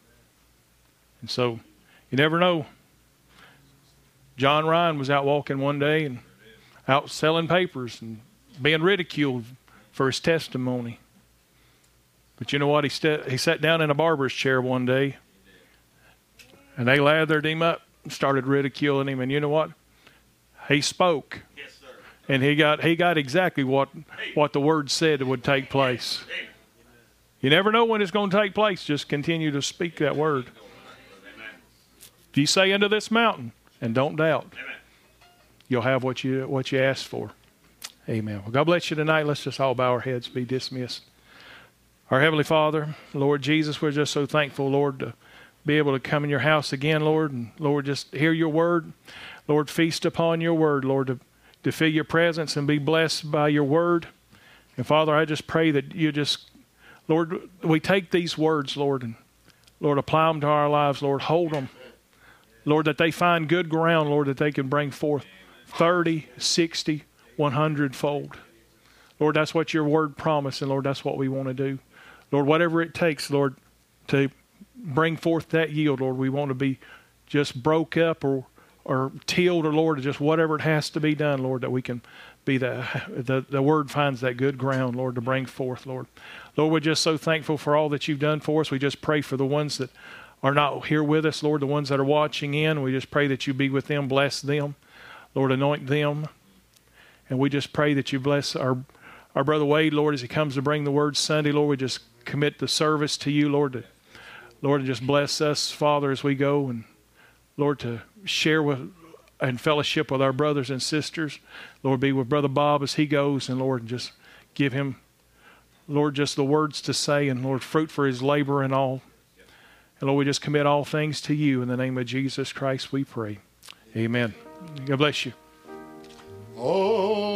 And so you never know. John Ryan was out walking one day and out selling papers and being ridiculed for his testimony. But you know what? He, st- he sat down in a barber's chair one day, and they lathered him up and started ridiculing him. And you know what? He spoke. Yes, sir. And he got he got exactly what, what the Word said would take place. You never know when it's going to take place. Just continue to speak that Word. If you say unto this mountain, and don't doubt, you'll have what you what you asked for. Amen. Well, God bless you tonight. Let's just all bow our heads, be dismissed. Our Heavenly Father, Lord Jesus, we're just so thankful, Lord, to be able to come in your house again, Lord, and Lord, just hear your word. Lord, feast upon your word, Lord, to, to feel your presence and be blessed by your word. And Father, I just pray that you just, Lord, we take these words, Lord, and Lord, apply them to our lives, Lord, hold them. Lord, that they find good ground, Lord, that they can bring forth thirty, sixty, one hundred fold. Lord, that's what your word promised, and Lord, that's what we want to do. Lord, whatever it takes, Lord, to bring forth that yield, Lord, we want to be just broke up or or tilled, or Lord, just whatever it has to be done, Lord, that we can be that, the, the word finds that good ground, Lord, to bring forth, Lord. Lord, we're just so thankful for all that you've done for us. We just pray for the ones that are not here with us, Lord, the ones that are watching in. We just pray that you be with them, bless them, Lord, anoint them. And we just pray that you bless our, our brother Wade, Lord, as he comes to bring the word Sunday, Lord. We just commit the service to you, Lord, to, Lord, and just bless us, Father, as we go, and Lord, to share with and fellowship with our brothers and sisters. Lord, be with Brother Bob as he goes, and Lord, just give him, Lord, just the words to say, and Lord, fruit for his labor and all. And Lord, we just commit all things to you. In the name of Jesus Christ, we pray. Amen. God bless you. Oh.